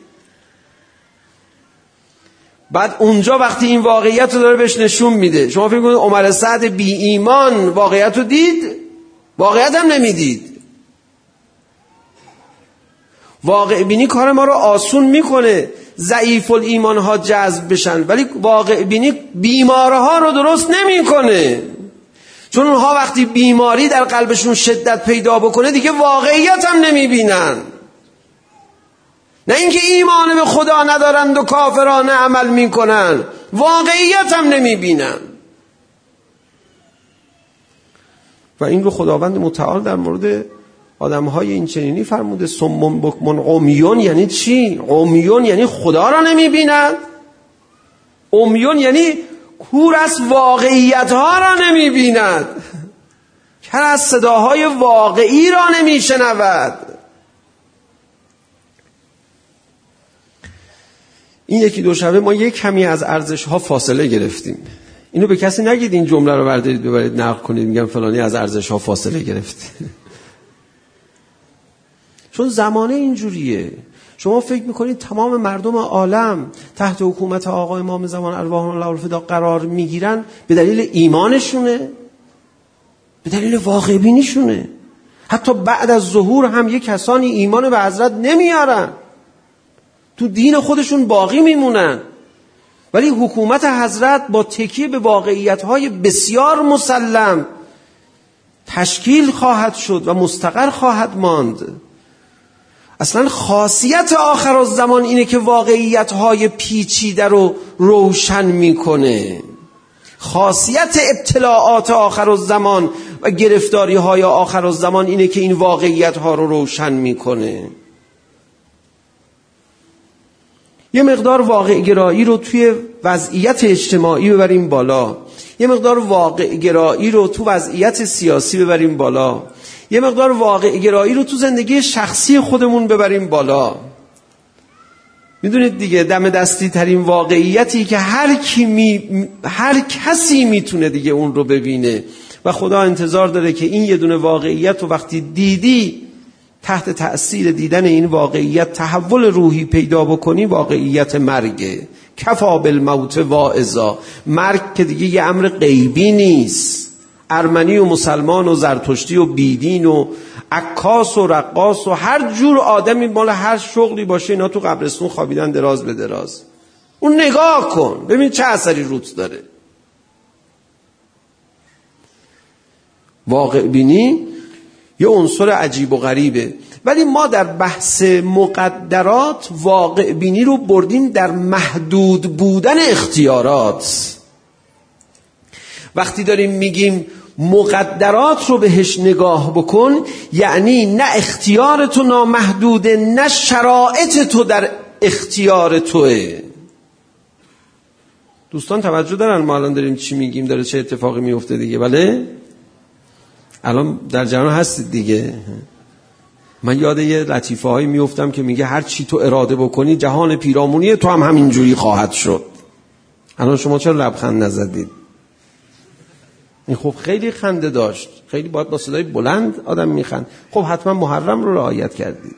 بعد اونجا وقتی این واقعیت رو داره بهش نشون میده، شما فکر کنید عمر سعد بی ایمان واقعیت رو دید؟ واقعیت هم نمیدید. واقع بینی کار ما رو آسون میکنه ضعیف الایمان ها جذب بشن، ولی واقع بینی بیمارها رو درست نمیکنه. چون اونها وقتی بیماری در قلبشون شدت پیدا بکنه دیگه واقعیت هم نمیبینن. نه اینکه ایمان به خدا ندارند و کافرانه عمل میکنن، واقعیت هم نمیبینن. و این رو خداوند متعال در مورد آدم‌های این چنینی فرموده صم بکم عمیون. یعنی چی؟ عمیون یعنی خدا را نمیبینند، عمیون یعنی کور از واقعیت‌ها را نمیبیند، کر از صداهای واقعی را نمیشنود. این یکی دو شبه ما یک کمی از ارزش‌ها فاصله گرفتیم. اینو به کسی نگید این جمله رو بردارید ببرید نقل کنید میگم فلانی از ارزش‌ها فاصله گرفت. چون زمانه اینجوریه. شما فکر میکنید تمام مردم عالم تحت حکومت آقا امام زمان ارواح الله الفدا قرار میگیرن به دلیل ایمانشونه؟ به دلیل واقع بینیشونه. حتی بعد از ظهور هم یک کسانی ایمان به حضرت نمیارن، تو دین خودشون باقی میمونن، ولی حکومت حضرت با تکیه به واقعیت‌های بسیار مسلم تشکیل خواهد شد و مستقر خواهد ماند. اصلا خاصیت آخرالزمان اینه که واقعیت‌های پیچیده رو روشن میکنه. خاصیت ابتلاعات آخرالزمان و گرفتاری‌های آخرالزمان اینه که این واقعیت‌ها رو روشن میکنه. یه مقدار واقع گرایی رو توی وضعیت اجتماعی ببریم بالا، یه مقدار واقع گرایی رو تو وضعیت سیاسی ببریم بالا، یه مقدار واقع گرایی رو تو زندگی شخصی خودمون ببریم بالا. میدونید دیگه دم دستی ترین واقعیتی که هر کی می هر کسی میتونه دیگه اون رو ببینه و خدا انتظار داره که این یه دونه واقعیت رو وقتی دیدی تحت تأثیر دیدن این واقعیت تحول روحی پیدا بکنی، واقعیت مرگه. کفا بالموت واعظا. مرگ که دیگه یه امر غیبی نیست. ارمنی و مسلمان و زرتشتی و بیدین و عکاس و رقاص و هر جور آدمی مال هر شغلی باشه اینا تو قبرستون خوابیدن دراز به دراز. اون نگاه کن ببین چه اثری روت داره. واقع بینی یه عنصر عجیب و غریبه، ولی ما در بحث مقدرات واقع بینی رو بردیم در محدود بودن اختیارات. وقتی داریم میگیم مقدرات رو بهش نگاه بکن، یعنی نه اختیار تو نامحدوده نه شرایط تو در اختیار توه. دوستان توجه دارن ما الان داریم چی میگیم، داره چه اتفاقی میفته دیگه؟ بله الان در جریان هستید دیگه. من یاد یه لطیفه هایی میفتم که میگه هر چی تو اراده بکنی جهان پیرامونی تو هم همینجوری خواهد شد. الان شما چرا لبخند نزدید؟ این خب خیلی خنده داشت، خیلی باید با صدای بلند آدم میخند. خب حتما محرم رو رعایت کردید.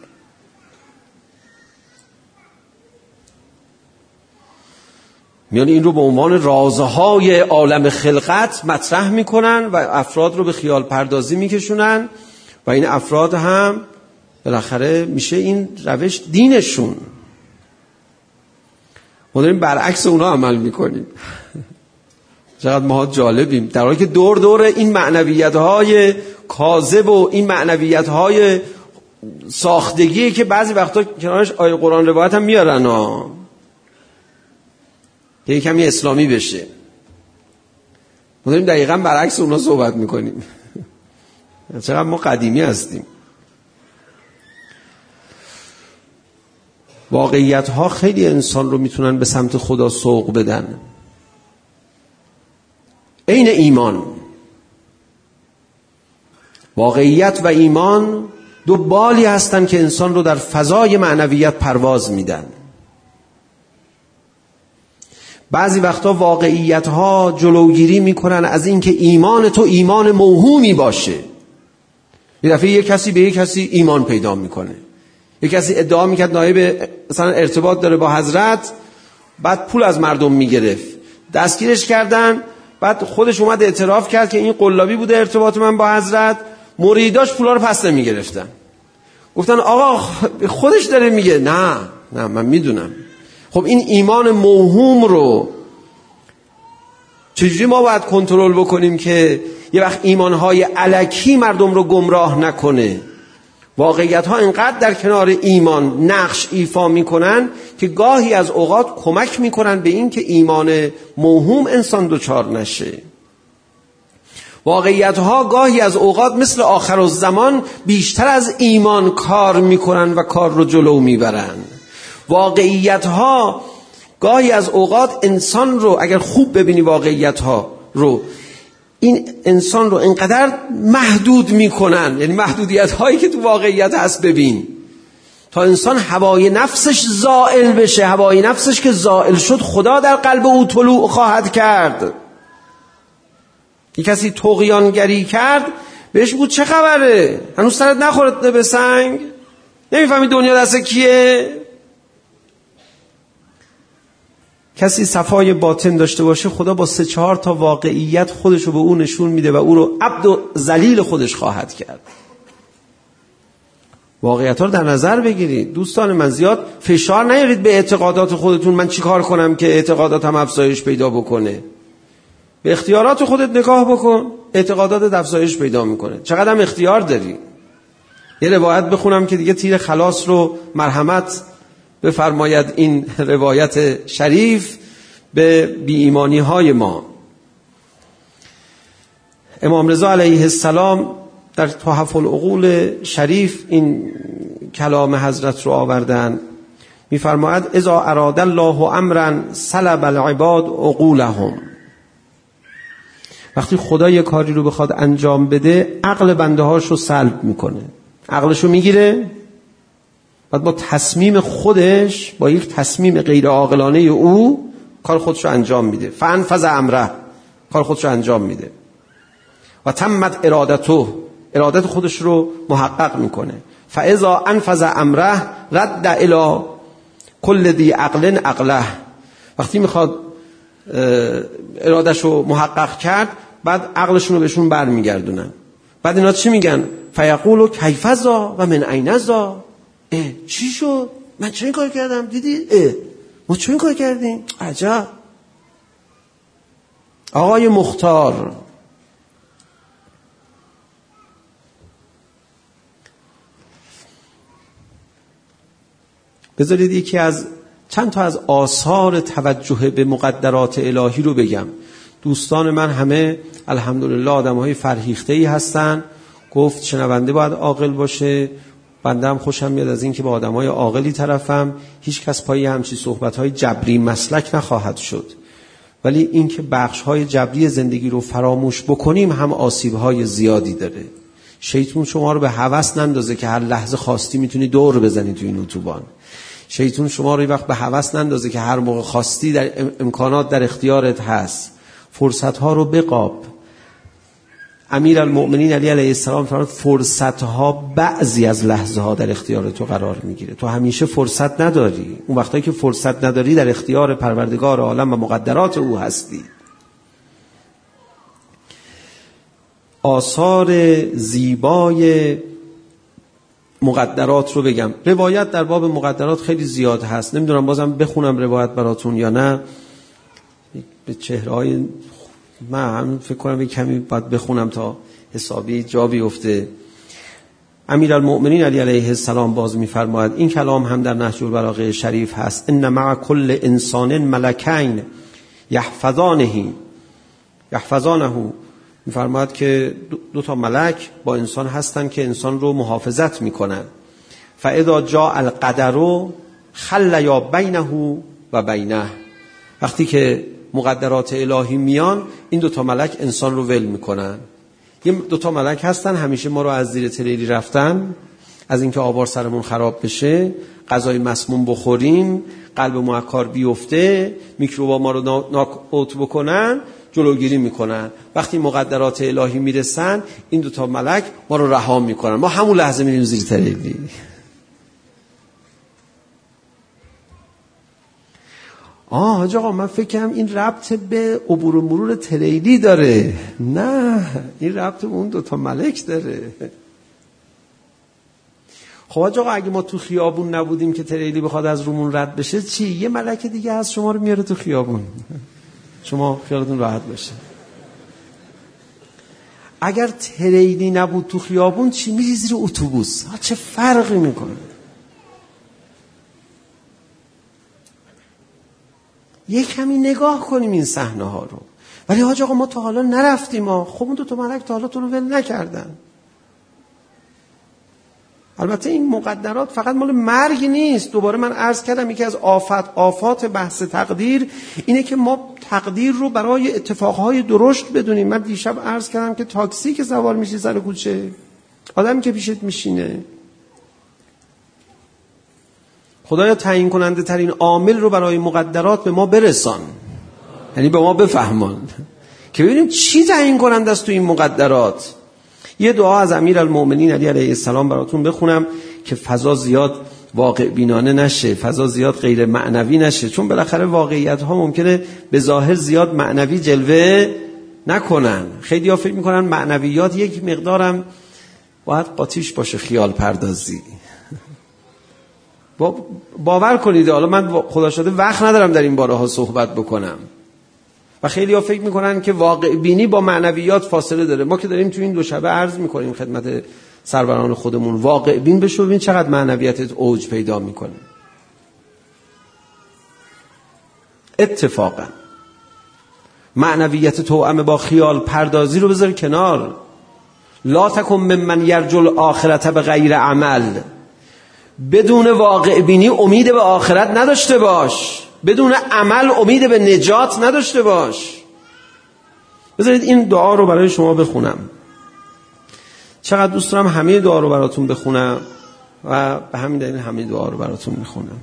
میان این رو به عنوان رازهای عالم خلقت مطرح میکنن و افراد رو به خیال پردازی میکشونن و این افراد هم بالاخره میشه این روش دینشون. ما داریم برعکس اونا عمل میکنیم. چقدر ما جالبیم، در حالی که دور دور این معنویت‌های کاذب و این معنویت‌های ساختگی که بعضی وقتا کنارش آیه قرآن روایت هم میارن ها که یک کمی اسلامی بشه. ما داریم دقیقاً برعکس اونا صحبت میکنیم. چقدر ما قدیمی هستیم. واقعیت ها خیلی انسان رو میتونن به سمت خدا سوق بدن. عین ایمان، واقعیت و ایمان دو بالی هستن که انسان رو در فضای معنویت پرواز میدن. بعضی وقتا واقعیت ها جلوگیری میکنن از اینکه ایمان تو ایمان موهومی باشه. یه دفعه یک کسی به یک کسی ایمان پیدا میکنه، یک کسی ادعا میکرد نایب مثلا ارتباط داره با حضرت، بعد پول از مردم میگرفت، دستگیرش کردن، بعد خودش اومد اعتراف کرد که این قلابی بوده ارتباط من با حضرت، مریداش پولا رو پس نمیگرفتن. گفتن آقا خودش داره میگه. نه نه من میدونم. خب این ایمان موهوم رو چجوری ما باید کنترل بکنیم که یه وقت ایمانهای الکی مردم رو گمراه نکنه؟ واقعیت ها اینقدر در کنار ایمان نقش ایفا میکنن که گاهی از اوقات کمک میکنن به این که ایمان موهوم انسان دوچار نشه. واقعیت ها گاهی از اوقات مثل آخرالزمان بیشتر از ایمان کار میکنن و کار رو جلو میبرن. واقعیت ها گاهی از اوقات انسان رو اگر خوب ببینی واقعیت ها رو، این انسان رو اینقدر محدود میکنن، یعنی محدودیت هایی که تو واقعیت هست ببین، تا انسان هوای نفسش زائل بشه. هوای نفسش که زائل شد خدا در قلب او طلوع خواهد کرد. یک کسی طغیانگری کرد، بهش بود چه خبره؟ هنوز سرت نخورده به سنگ؟ نمیفهمی دنیا دست کیه؟ کسی صفای باطن داشته باشه، خدا با سه چهار تا واقعیت خودشو به او نشون میده و او رو عبد و ذلیل خودش خواهد کرد. واقعیت ها رو در نظر بگیرید. دوستان من، زیاد فشار نیارید به اعتقادات خودتون. من چی کار کنم که اعتقاداتم افزایش پیدا بکنه؟ به اختیارات خودت نگاه بکن، اعتقادات افزایش پیدا میکنه. چقدر هم اختیار داری. یه روایت بخونم که دیگه تیر خلاص رو مرحمت بفرماید این روایت شریف به بی ایمانی های ما. امام رضا علیه السلام در تحف العقول شریف این کلام حضرت رو آوردن. میفرماید اذا اراد الله امرا سلب العباد عقولهم. وقتی خدا یه کاری رو بخواد انجام بده، عقل بنده هاش رو سلب میکنه، عقلش رو میگیره، بعد با تصمیم خودش، با یک تصمیم غیر عاقلانه او کار خودش رو انجام میده. فانفذ امره، کار خودش رو انجام میده. و تمت ارادته، ارادت خودش رو محقق میکنه. فاذا انفذ امره رد الی کل ذی عقل عقله. وقتی میخواد ارادش رو محقق کرد، بعد عقلشون رو بهشون برمیگردونن. بعد اینا چی میگن؟ فیقولوا کیف ذا و من این ذا. اه چی شد؟ من چه این کار کردم؟ دیدی؟ اه ما چه این کار کردیم؟ عجب. آقای مختار، بذارید یکی از چند تا از آثار توجه به مقدرات الهی رو بگم. دوستان من همه الحمدلله آدم‌های فرهیخته‌ای هستن. گفت شنونده باید عاقل باشه. بنده هم خوشم میاد از این که با آدم‌های عاقلی طرفم. هیچ کس پای همچین صحبت‌های جبری مسلک نخواهد شد. ولی این که بخش‌های جبری زندگی رو فراموش بکنیم هم آسیب‌های زیادی داره. شیطان شما رو به هوس نندازه که هر لحظه خواستی میتونی دور بزنی تو این اتوبان. شیطان شما رو یه وقت به هوس نندازه که هر موقع خواستی در امکانات در اختیارت هست. فرصت‌ها رو بقاب. امیرالمؤمنین علی علیه السلام فرمود فرصت‌ها بعضی از لحظه‌ها در اختیار تو قرار میگیره. تو همیشه فرصت نداری. اون وقتایی که فرصت نداری در اختیار پروردگار عالم و مقدرات او هستی. آثار زیبای مقدرات رو بگم. روایت در باب مقدرات خیلی زیاد هست. نمیدونم بازم بخونم روایت براتون یا نه. به چهره‌های من هم فکر کنم یک کمی باید بخونم تا حسابی جا بیفته. امیرالمؤمنین علی علیه السلام باز می‌فرماید، این کلام هم در نهج البلاغه شریف هست، ان مع کل انسان ملکین یحفظانه یحفظانه. می‌فرماید که دو تا ملک با انسان هستن که انسان رو محافظت میکنن. فاذا جاء القدر خل یا بینه و بینه. وقتی که مقدرات الهی میان، این دوتا ملک انسان رو ول میکنن. یه دوتا ملک هستن همیشه ما رو از زیر تریلی رفتن، از اینکه آوار سرمون خراب بشه، غذای مسموم بخوریم، قلب ما از کار بیفته، میکروبا ما رو ناک اوت بکنن، جلوگیری میکنن. وقتی مقدرات الهی میرسن، این دوتا ملک ما رو رها میکنن، ما همون لحظه میریم زیر تریلی. آه حاج آقا من فکرم این ربط به عبور و مرور تریلی داره. نه، این ربط به اون دوتا ملک داره. خب حاج آقا اگه ما تو خیابون نبودیم که تریلی بخواد از رومون رد بشه چی؟ یه ملک دیگه از شما رو میاره تو خیابون، شما خیالتون راحت بشه. اگر تریلی نبود تو خیابون چی؟ میری زیر اتوبوس. چه فرقی میکنه؟ یک کمی نگاه کنیم این صحنه ها رو. ولی حاج آقا ما تا حالا نرفتیم ها. خب اون دو تا ملک تا حالا تو رو ول نکردن. البته این مقدرات فقط مال مرگ نیست. دوباره من عرض کردم یکی از آفات آفات بحث تقدیر اینه که ما تقدیر رو برای اتفاقهای درشت بدونیم. من دیشب عرض کردم که تاکسی که سوار میشی سر کوچه، آدمی که پیشت میشینه، خدایا تعیین کننده ترین عامل رو برای مقدرات به ما برسان، یعنی به ما بفهمان که ببینیم چی تعیین کننده است تو این مقدرات. یه دعا از امیرالمؤمنین علی علیه السلام براتون بخونم که فضا زیاد واقع بینانه نشه، فضا زیاد غیر معنوی نشه، چون بالاخره واقعیت ها ممکنه به ظاهر زیاد معنوی جلوه نکنن. خیلی ها فکر میکنن معنویات یک مقدارم باید قاطیش باشه، خیال پردازی. با باور کنید، حالا من خدا شده وقت ندارم در این باره ها صحبت بکنم و خیلی ها فکر میکنن که واقع بینی با معنویات فاصله داره. ما که داریم تو این دو شبه عرض میکنیم خدمت سروران خودمون، واقع بین بشو ببین چقدر معنویاتت اوج پیدا میکنه. اتفاقا معنویت توأم با خیال پردازی رو بذار کنار. لا تکن ممن یرجو الاخرة بغیر عمل. بدون واقع بینی امید به آخرت نداشته باش، بدون عمل امید به نجات نداشته باش. بذارید این دعا رو برای شما بخونم. چقدر دوست دارم همه دعا رو براتون بخونم و به همین دلیل همه دعا رو براتون میخونم.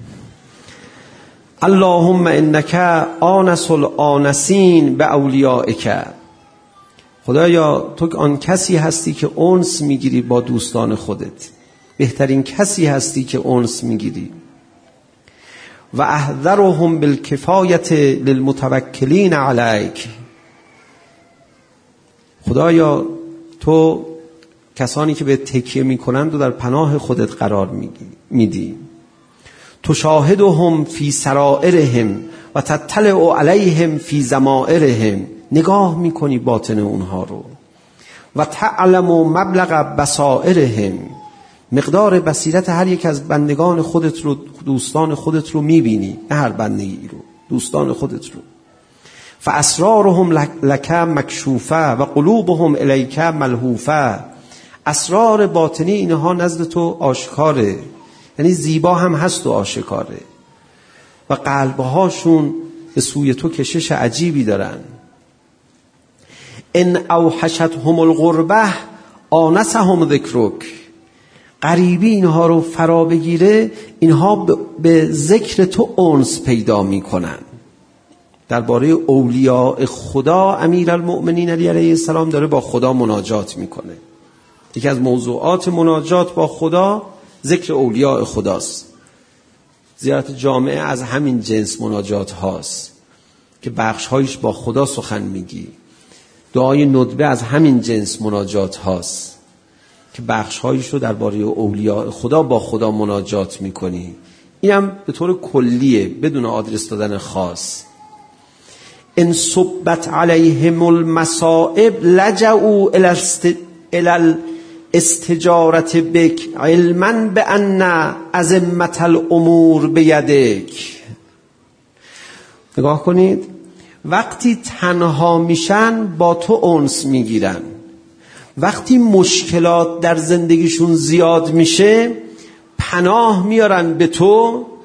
اللهم انک آنس الآنسین به اولیائک. خدایا تو آن کسی هستی که انس میگیری با دوستان خودت، بهترین کسی هستی که انس میگیری. و احذرهم بالکفایت للمتوکلین علیک. خدایا تو کسانی که به تکیه میکنند و در پناه خودت قرار میدی. تشاهدهم فی سرائرهم و تطلع علیهم فی ضمائرهم. نگاه میکنی باطن اونها رو. و تعلم مبلغ بصائرهم. مقدار بصیرت هر یک از بندگان خودت رو، دوستان خودت رو میبینی، نه هر بندگی رو، دوستان خودت رو. فاسرارهم لک مکشوفه و قلوبهم الیک ملهوفه. اسرار باطنی اینها نزد تو آشکاره، یعنی زیبا هم هست و آشکاره، و قلبهاشون به سوی تو کشش عجیبی دارن. ان اوحشتهم الغربه آنسهم ذکرک. غریبی اینها رو فرا بگیره، اینها به ذکر تو انس پیدا میکنن. درباره اولیاء خدا امیرالمؤمنین علی علیه السلام داره با خدا مناجات میکنه. یکی از موضوعات مناجات با خدا ذکر اولیاء خداست. زیارت جامعه از همین جنس مناجات هاست که بخش هایش با خدا سخن میگی. دعای ندبه از همین جنس مناجات هاست که بخش هایش رو درباره اولیاء خدا با خدا مناجات میکنی. اینم به طور کلیه بدون آدرس دادن خاص. ان صبت علیهم المصائب لجؤوا الی الاستجارة بک علما بان عظمت الامور بیدک. نگاه کنید، وقتی تنها میشن با تو انس میگیرن، وقتی مشکلات در زندگیشون زیاد میشه پناه میارن به تو،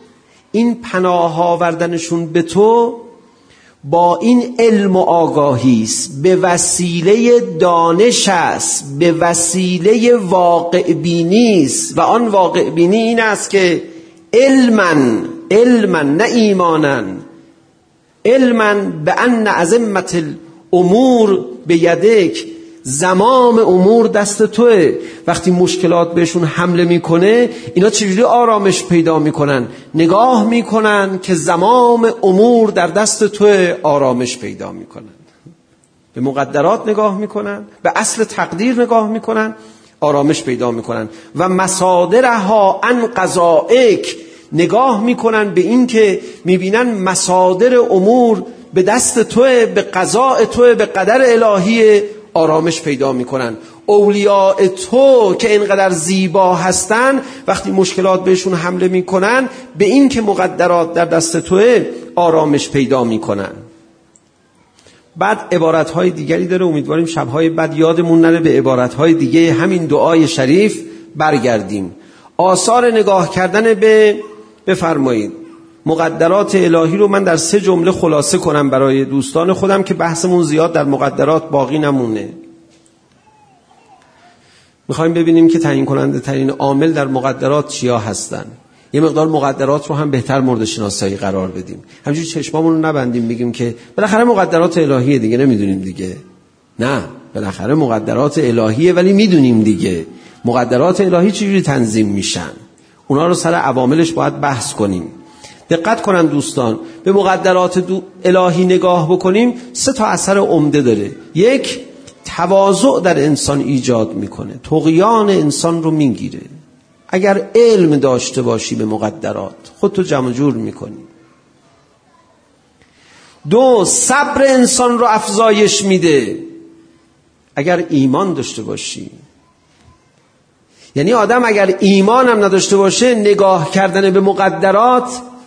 این پناه آوردنشون به تو با این علم و آگاهی است، به وسیله دانش است، به وسیله واقع بینی است. و آن واقع بینی این است که علمن علمن نه ایمانن، علمن به ان عظمت الامور به یدک، زمام امور دست توه. وقتی مشکلات بهشون حمله میکنه اینا چجوری آرامش پیدا میکنن؟ نگاه میکنن که زمام امور در دست توه، آرامش پیدا میکنن. به مقدرات نگاه میکنن، به اصل تقدیر نگاه میکنن، آرامش پیدا میکنن. و مصادرها عن قضائک، نگاه میکنن به این که میبینن مصادر امور به دست توه، به قضاء توه، به قدر الهی، آرامش پیدا میکنن. اولیاء تو که اینقدر زیبا هستن وقتی مشکلات بهشون حمله میکنن به این که مقدرات در دست توه، آرامش پیدا میکنن. بعد عبارتهای دیگری داره، امیدواریم شبهای بعد یادمون نره به عبارتهای دیگه همین دعای شریف برگردیم. آثار نگاه کردن به بفرمایید مقدرات الهی رو من در سه جمله خلاصه کنم برای دوستان خودم که بحثمون زیاد در مقدرات باقی نمونه. میخوایم ببینیم که تعیین کننده ترین عامل در مقدرات چیا هستن. یه مقدار مقدرات رو هم بهتر مورد شناسایی قرار بدیم. همینجوری چشمامون رو نبندیم بگیم که بالاخره مقدرات الهیه دیگه، نمیدونیم دیگه. نه، بالاخره مقدرات الهیه ولی میدونیم دیگه. مقدرات الهی چجوری تنظیم میشن؟ اونا رو سر عواملش باید بحث کنیم. دقت کنن دوستان، به مقدرات الهی نگاه بکنیم سه تا اثر عمده داره. یک، تواضع در انسان ایجاد میکنه، طغیان انسان رو میگیره. اگر علم داشته باشی به مقدرات خودتو جمع جور میکنی. دو، صبر انسان رو افزایش میده اگر ایمان داشته باشی. یعنی آدم اگر ایمان هم نداشته باشه، نگاه کردن به مقدرات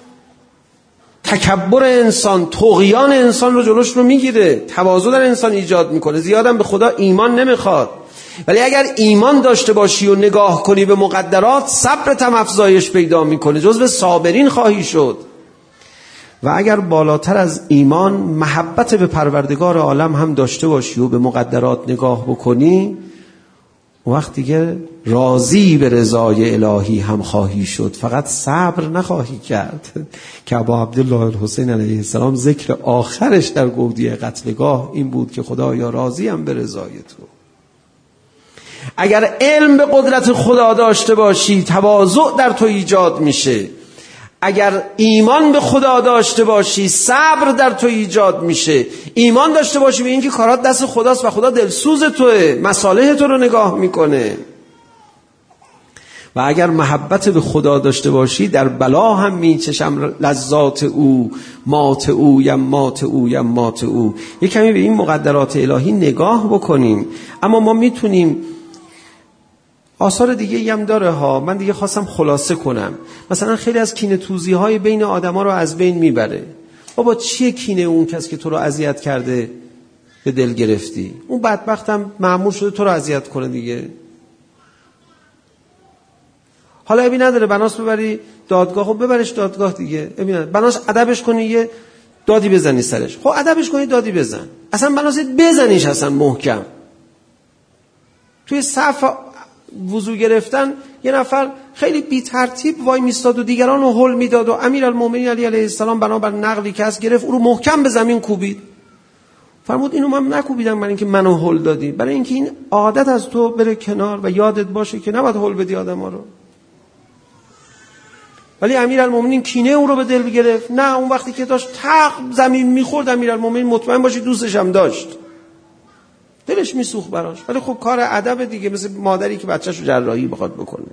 تکبر انسان، طغیان انسان رو جلوش رو میگیره، تواضع در انسان ایجاد میکنه. زیادم به خدا ایمان نمیخواد، ولی اگر ایمان داشته باشی و نگاه کنی به مقدرات، صبرت هم افزایش پیدا میکنه، جزو صابرین خواهی شد. و اگر بالاتر از ایمان محبت به پروردگار عالم هم داشته باشی و به مقدرات نگاه بکنی، وقت دیگه راضی به رضای الهی هم خواهی شد، فقط صبر نخواهی کرد. که ابا عبدالله الحسین علیه السلام ذکر آخرش در گودی قتلگاه این بود که خدایا راضیم به رضای تو. اگر علم به قدرت خدا داشته باشی، تواضع در تو ایجاد میشه. اگر ایمان به خدا داشته باشی، صبر در تو ایجاد میشه. ایمان داشته باشی به این که کارات دست خداست و خدا دلسوز توه، مصالح تو رو نگاه میکنه. و اگر محبت به خدا داشته باشی، در بلا هم میچشم لذات او، مات او یم مات او یم مات او. یک کمی به این مقدرات الهی نگاه بکنیم. اما ما میتونیم آثار دیگه هم داره ها، من دیگه خواستم خلاصه کنم. مثلا خیلی از کینه توزی های بین آدما رو از بین میبره. بابا چیه کینه اون کس که تو رو اذیت کرده به دل گرفتی؟ اون بدبختم مأمور شده تو رو اذیت کنه دیگه. حالا ابی نداره بناس ببری دادگاه، خب ببرش دادگاه دیگه. ابی نداره بناس ادبش کنی یه دادی بزنی سرش، خب ادبش کنی دادی بزن. اصلا بناس بزنیش اصلا محکم. توی صف وضو گرفتن یه نفر خیلی بی ترتیب وای میستاد و دیگران رو هل میداد و امیرالمومنین علی علیه السلام بنابر نقلی که از گرفت او رو محکم به زمین کوبید. فرمود اینو من نکوبیدم برای اینکه منو هل دادی، برای اینکه این عادت از تو بره کنار و یادت باشه که نباید هل بدی آدما رو. ولی امیرالمومنین کینه اون رو به دل گرفت. نه، اون وقتی که داشت تق زمین میخورد امیرالمومنین مطمئن باشی دوستش هم داشت، دلش میسوخت براش. ولی خب کار ادب دیگه، مثل مادری که بچه‌شو جراحی بخواد بکنه.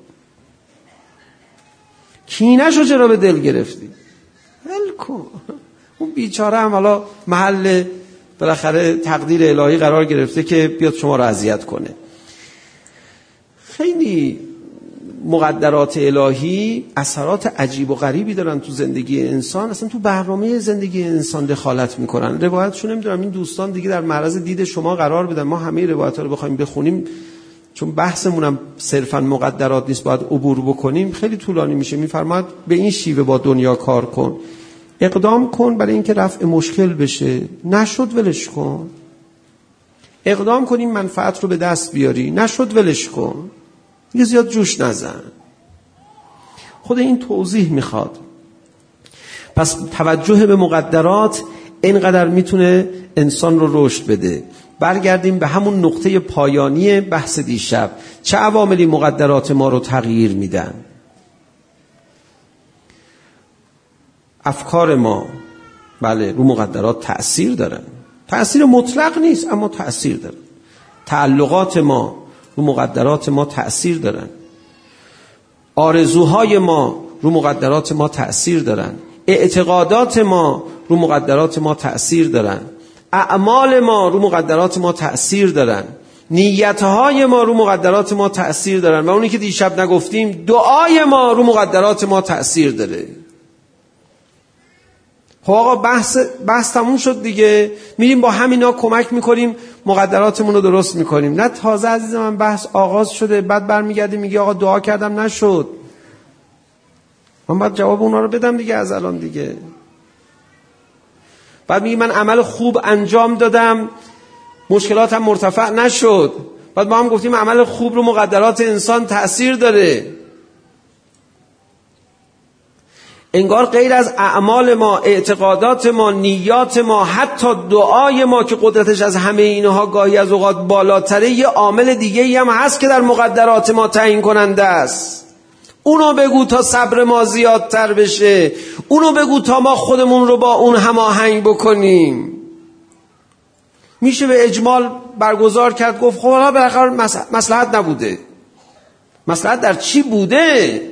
کینه‌شو چرا به دل گرفتی؟ ول کن. اون بیچاره هم حالا محل بالاخره تقدیر الهی قرار گرفته که بیاد شما رو اذیت کنه. خیلی مقدرات الهی اثرات عجیب و غریبی دارن تو زندگی انسان، اصلا تو برنامه زندگی انسان دخالت میکنن. روایتشو نمیدونم این دوستان دیگه در معرض دید شما قرار بدن، ما همه روایت‌ها رو بخوایم بخونیم چون بحثمونم صرفا مقدرات نیست، باید عبور بکنیم، خیلی طولانی میشه. میفرماید به این شیوه با دنیا کار کن، اقدام کن برای اینکه رفع مشکل بشه، نشد ولش کن. اقدام کن این منفعت رو به دست بیاری، نشد ولش کن، یه زیاد جوش نزن. خود این توضیح میخواد. پس توجه به مقدرات اینقدر میتونه انسان رو رشد بده. برگردیم به همون نقطه پایانی بحث دیشب. چه عواملی مقدرات ما رو تغییر میدن؟ افکار ما بله رو مقدرات تأثیر دارن، تأثیر مطلق نیست اما تأثیر دارن. تعلقات ما رو مقدرات ما تأثیر دارن. آرزوهای ما رو مقدرات ما تأثیر دارن. اعتقادات ما رو مقدرات ما تأثیر دارن. اعمال ما رو مقدرات ما تأثیر دارن. نیتهای ما رو مقدرات ما تأثیر دارن. و اونی که دیشب نگفتیم، دعای ما رو مقدرات ما تأثیر داره. خب آقا بحث بحث تموم شد دیگه، میریم با همینا کمک میکنیم مقدراتمون رو درست میکنیم. نه تازه عزیز من بحث آغاز شده، بعد برمیگردی میگی آقا دعا کردم نشد. من باید جواب اونا رو بدم دیگه از الان دیگه. بعد میگی من عمل خوب انجام دادم، مشکلاتم مرتفع نشد. بعد ما هم گفتیم عمل خوب رو مقدرات انسان تأثیر داره. انگار غیر از اعمال ما، اعتقادات ما، نیات ما، حتی دعای ما که قدرتش از همه اینها گاهی از اوقات بالاتره، یه عامل دیگه‌ای هم هست که در مقدرات ما تعیین کننده است. اونو بگو تا صبر ما زیادتر بشه، اونو بگو تا ما خودمون رو با اون هماهنگ بکنیم. میشه به اجمال برگزار کرد، گفت خب حالا بالاخره مصلحت نبوده. مصلحت در چی بوده؟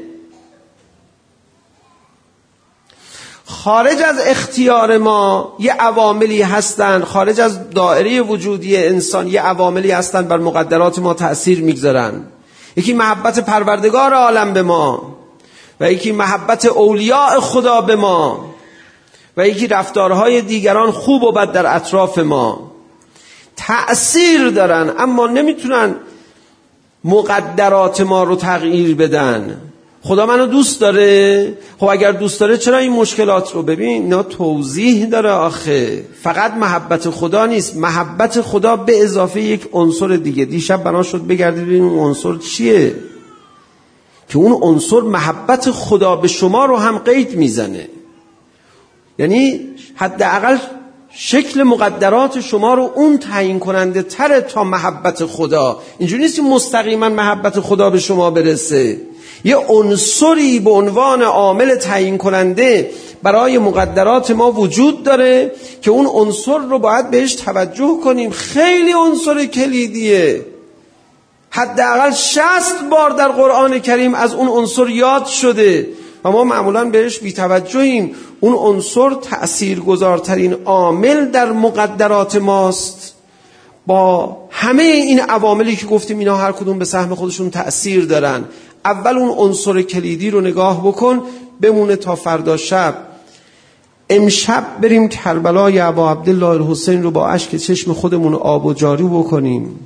خارج از اختیار ما یه عواملی هستن، خارج از دایره وجودی انسان یه عواملی هستن بر مقدرات ما تأثیر میگذارن. یکی محبت پروردگار عالم به ما، و یکی محبت اولیاء خدا به ما، و یکی رفتارهای دیگران خوب و بد در اطراف ما. تأثیر دارن اما نمیتونن مقدرات ما رو تغییر بدن. خدا منو دوست داره، خب اگر دوست داره چرا این مشکلات رو؟ ببین اینا توضیح داره آخه. فقط محبت خدا نیست، محبت خدا به اضافه یک عنصر دیگه. دیشب بنا شد بگردید ببینید اون عنصر چیه، که اون عنصر محبت خدا به شما رو هم قید میزنه. یعنی حداقل شکل مقدرات شما رو اون تعیین کننده تره تا محبت خدا. اینجوری نیست که مستقیما محبت خدا به شما برسه. یه عنصری به عنوان عامل تعیین کننده برای مقدرات ما وجود داره که اون عنصر رو باید بهش توجه کنیم. خیلی عنصر کلیدیه. حداقل شصت بار در قرآن کریم از اون عنصر یاد شده و ما معمولاً بهش بی‌توجهیم. اون عنصر تأثیرگذارترین عامل در مقدرات ماست. با همه این عواملی که گفتیم اینا هر کدوم به سهم خودشون تأثیر دارن. اول اون عنصر کلیدی رو نگاه بکن، بمونه تا فردا شب. امشب بریم کربلای ابا عبدالله الحسین رو با اشک چشم خودمون آب و جاری بکنیم.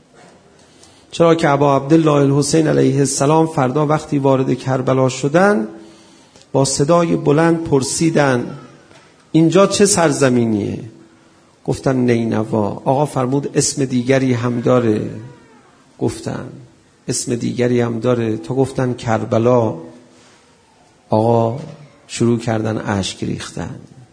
چرا که ابا عبدالله الحسین علیه السلام فردا وقتی وارد کربلا شدن با صدای بلند پرسیدن اینجا چه سرزمینیه؟ گفتن نینوا. آقا فرمود اسم دیگری هم داره؟ گفتن اسم دیگری هم داره. تا گفتن کربلا، آقا شروع کردن اشک ریختن.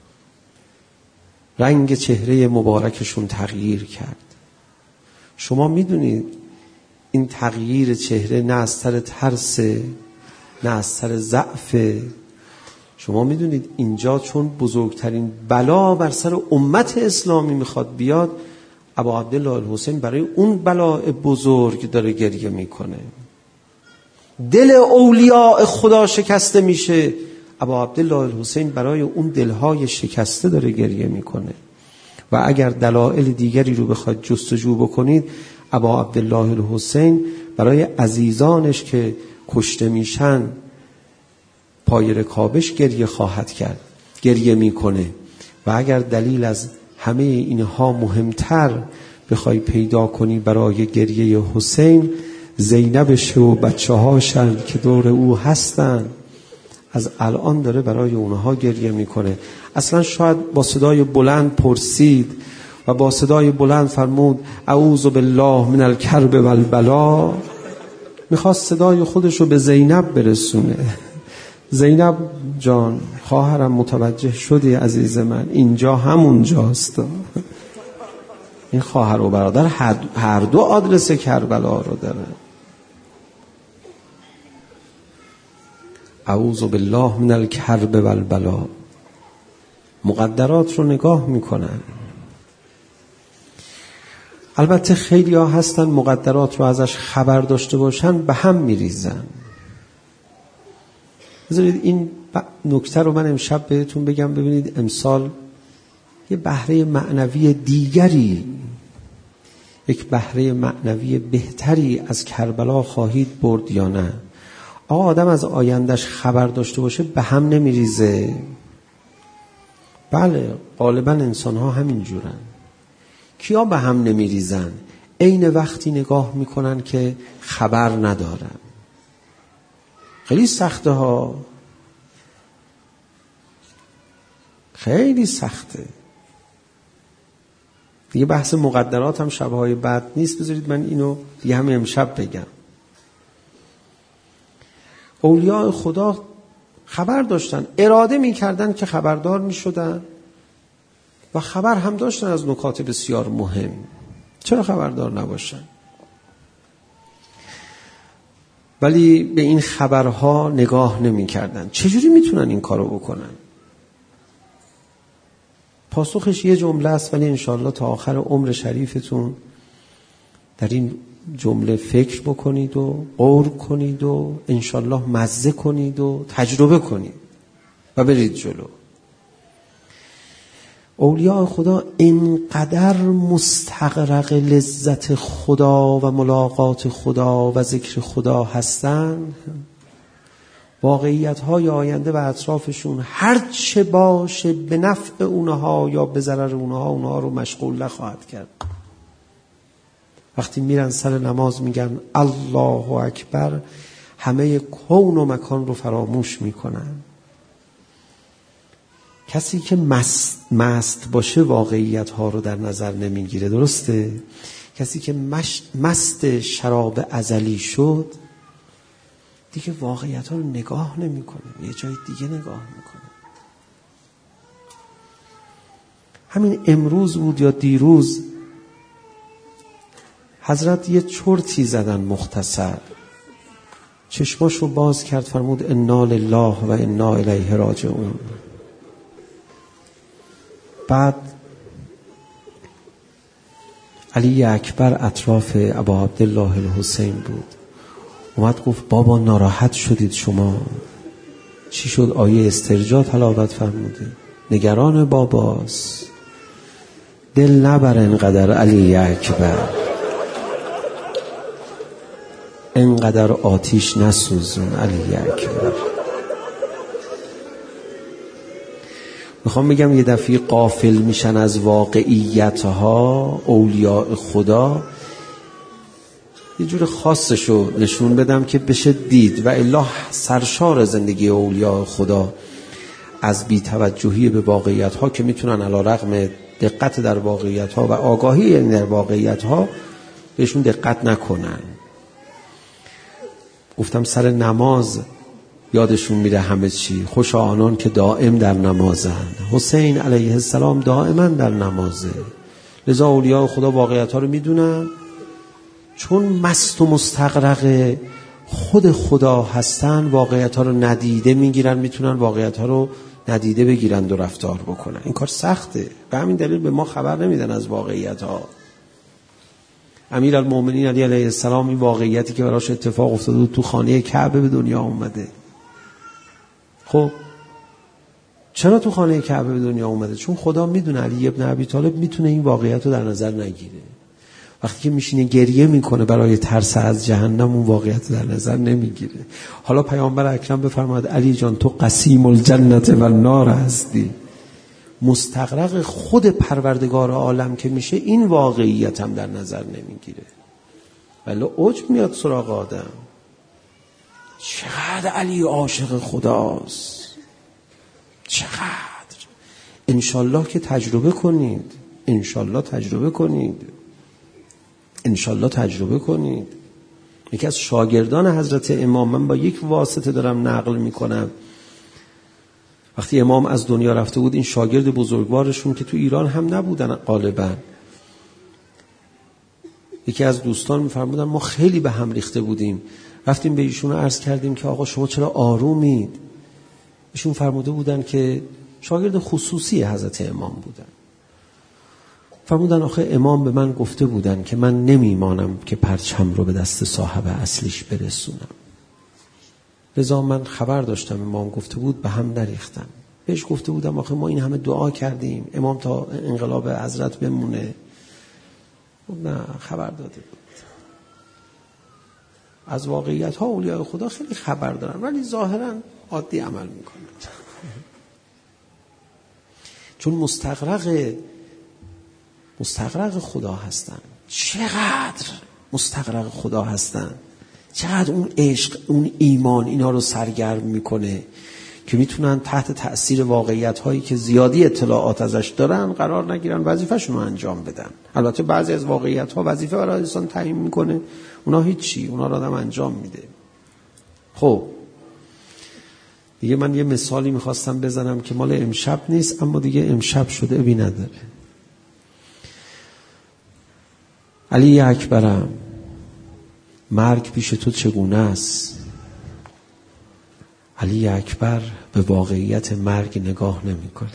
رنگ چهره مبارکشون تغییر کرد. شما میدونید این تغییر چهره نه از سر ترس، نه از سر ضعف. شما میدونید اینجا چون بزرگترین بلا بر سر امت اسلامی میخواد بیاد، ابا عبدالله الحسین برای اون بلا بزرگ داره گریه میکنه. دل اولیاء خدا شکسته میشه، ابا عبدالله الحسین برای اون دلهای شکسته داره گریه میکنه. و اگر دلایل دیگری رو بخواید جستجو بکنید، ابا عبدالله الحسین برای عزیزانش که کشته میشن پای رکابش گریه خواهد کرد، گریه میکنه. و اگر دلیل از همه اینها مهمتر بخوای پیدا کنی برای گریه حسین، زینبش و بچه هاشن که دور او هستن. از الان داره برای اونها گریه میکنه. اصلا شاید با صدای بلند پرسید و با صدای بلند فرمود اعوذ بالله من الکرب والبلا. میخواست صدای خودش رو به زینب برسونه. زینب جان خواهرم متوجه شدی عزیز من، اینجا همون جاست. این خواهر و برادر هر دو آدرس کربلا رو داره. اعوذ بالله من الکرب والبلا. مقدرات رو نگاه میکنن. البته خیلی ها هستن مقدرات رو ازش خبر داشته باشن به هم میریزن. بذارید این نکته رو من امشب بهتون بگم، ببینید امسال یه بهره معنوی دیگری، یک بهره معنوی بهتری از کربلا خواهید برد یا نه؟ آقا آدم از آیندهش خبر داشته باشه به هم نمیریزه. بله غالبا انسان ها همین جورن. کیا به هم نمیریزن؟ عین وقتی نگاه میکنن که خبر ندارن. خیلی سخته ها، خیلی سخته. دیگه بحث مقدرات هم شبهای بعد نیست. بذارید من اینو دیگه همه امشب بگم. اولیاء خدا خبر داشتن، اراده میکردن که خبردار میشدن و خبر هم داشتن از نکات بسیار مهم. چرا خبردار نباشن؟ ولی به این خبرها نگاه نمی کردن. چجوری میتونن این کارو بکنن؟ پاسخش یه جمله است، ولی انشالله تا آخر عمر شریفتون در این جمله فکر بکنید و غور کنید و انشالله مزه کنید و تجربه کنید و برید جلو. اولیاء خدا اینقدر مستغرق لذت خدا و ملاقات خدا و ذکر خدا هستن، واقعیت‌های آینده و اطرافشون هر چه باشه به نفع اونها یا به ضرر اونها، اونها رو مشغول نخواهد کرد. وقتی میرن سر نماز میگن الله اکبر، همه کون و مکان رو فراموش میکنن. کسی که مست, مست باشه واقعیت ها رو در نظر نمیگیره، درسته؟ کسی که مست شراب ازلی شد دیگه واقعیت ها رو نگاه نمیکنه، یه جای دیگه نگاه میکنه. همین امروز بود یا دیروز حضرت یه چرتی زدن مختصر، چشماشو باز کرد فرمود انا لله و انا الیه راجعون. بعد علی اکبر اطراف ابا عبدالله الحسین بود، اومد گفت بابا ناراحت شدید شما؟ چی شد؟ آیه استرجاع تلاوت فرموده، نگران باباست. دل نبر انقدر علی اکبر، انقدر آتیش نسوزون علی اکبر. میخوام بگم یه دفعه غافل میشن از واقعیتها اولیاء خدا، یه جور خاصشو نشون بدم که بشه دید، و الا سرشار زندگی اولیاء خدا از بی‌توجهی به واقعیتها که میتونن علی رغم دقت در واقعیتها و آگاهی در واقعیتها بهشون دقت نکنن. گفتم سر نماز یادشون میره همه چی. خوشا آنان که دائم در نمازن. حسین علیه السلام دائما در نمازه. لذا اولیاء خدا واقعیت ها رو میدونن، چون مست و مستغرق خود خدا هستن واقعیت ها رو ندیده میگیرن، میتونن واقعیت ها رو ندیده بگیرن و رفتار بکنن. این کار سخته، به همین دلیل به ما خبر نمیدن از واقعیت ها. امیرالمومنین علی علیه السلام این واقعیتی که براش اتفاق افتاده بود، تو خانه کعبه به دنیا اومده. خب چرا تو خانه کعبه به دنیا اومده؟ چون خدا میدونه علی ابن ابی طالب میتونه این واقعیت رو در نظر نگیره. وقتی که میشینه گریه میکنه برای ترس از جهنم، اون واقعیت رو در نظر نمیگیره. حالا پیامبر اکرم بفرماد علی جان تو قسیم الجنت و النار هستی. مستغرق خود پروردگار عالم که میشه، این واقعیت هم در نظر نمیگیره، ولی عجب میاد سراغ آدم. چقدر علی عاشق خداست، چقدر. انشالله که تجربه کنید، انشالله تجربه کنید، انشالله تجربه کنید. یکی از شاگردان حضرت امام، من با یک واسطه دارم نقل میکنم، وقتی امام از دنیا رفته بود، این شاگرد بزرگوارشون که تو ایران هم نبودن غالبا، یکی از دوستان میفرمودن ما خیلی به هم ریخته بودیم، رفتیم به ایشون عرض کردیم که آقا شما چرا آرومید؟ ایشون فرموده بودن که شاگرد خصوصی حضرت امام بودن، فرمودن آخه امام به من گفته بودن که من نمیمانم که پرچم رو به دست صاحب اصلیش برسونم، لذا من خبر داشتم امام گفته بود به هم نریختم. بهش گفته بودم آخه ما این همه دعا کردیم امام تا انقلاب حضرت بمونه. نه، خبر داده بود. از واقعیت ها اولیاء خدا خیلی خبر دارن، ولی ظاهرا عادی عمل میکنن، چون مستغرق مستغرق خدا هستن. چقدر مستغرق خدا هستن، چقدر اون عشق، اون ایمان اینا رو سرگرم میکنه که میتونن تحت تأثیر واقعیت هایی که زیادی اطلاعات ازش دارن قرار نگیرن، وظیفه‌شون رو انجام بدن. البته بعضی از واقعیت ها وظیفه برای انسان تعیین میکنه، اونا هیچی، اونا رو آدم انجام میده. خب دیگه من یه مثالی میخواستم بزنم که مال امشب نیست، اما دیگه امشب شده ابی نداره. علی اکبرم، مرگ پیش تو چگونه است؟ علی اکبر به واقعیت مرگ نگاه نمیکنه،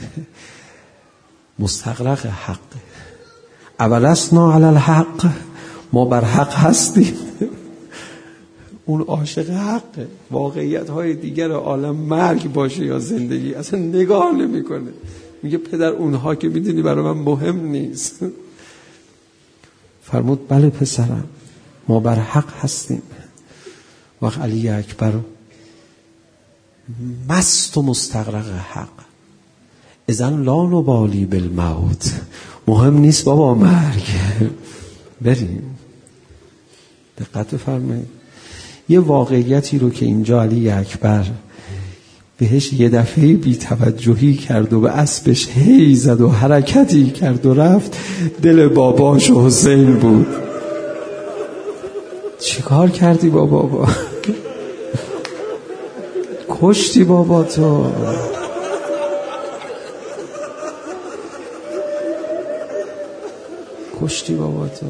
مستغرق حق. اولسنا علی الحق، ما بر حق هستیم. اون عاشق حق، واقعیت های دیگر عالم مرگ باشه یا زندگی اصلا نگاه نمیکنه، میگه پدر اونها که میدونی برای من مهم نیست. فرمود بله پسرم، ما بر حق هستیم. وقت علی اکبر مست و مستغرق حق، اذن لا نبالی بالموت، مهم نیست بابا مرگ، بریم. دقت فرمایید، یه واقعیتی رو که اینجا علی اکبر بهش یه دفعه بی توجهی کرد و به اسبش هی زد و حرکتی کرد و رفت، دل باباش و حسین بود. چی کار کردی با بابا؟ کشتی بابا تو. کشتی بابا تو.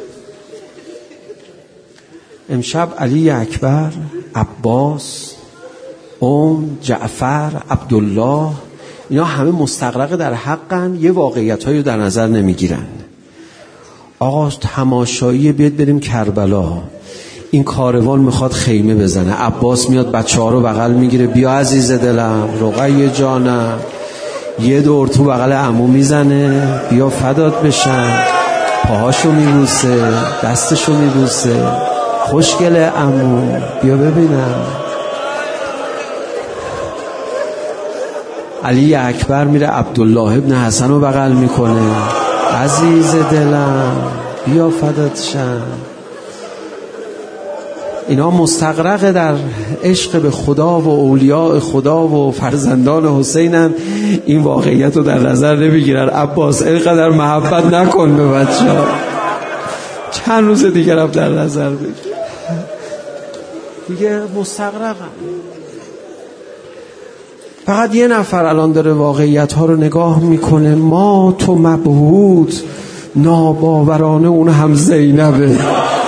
امشب علی اکبر، عباس، ام، جعفر، عبدالله، اینا همه مستغرق در حقن، یه واقعیت‌هایی رو در نظر نمیگیرن. آقا تماشایی بیاد بریم کربلا، این کاروان میخواد خیمه بزنه، عباس میاد بچه ها رو بغل میگیره، بیا عزیز دلم، رقیه جانم، یه دور تو بغل عمو میزنه، بیا فدات بشن، پاهاشو میبوسه، دستشو میبوسه، خوشگله عمو، بیا ببینم. علی اکبر میره عبدالله ابن حسن رو بغل میکنه، عزیز دلم، بیا فدات شم. اینا مستغرق در عشق به خدا و اولیاء خدا و فرزندان حسینن، این واقعیت رو در نظر نمیگیرن. عباس اینقدر محبت نکن به بچه ها، چند روز دیگر هم در نظر بگیر، دیگه مستغرقن. فقط یه نفر الان داره واقعیت ها رو نگاه میکنه، ما تو مبهوت، ناباورانه، اون هم زینبه،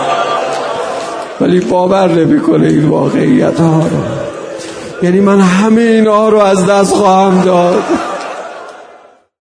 ولی باور نمیکنه این واقعیت ها رو. یعنی من همه اینا رو از دست خواهم داد.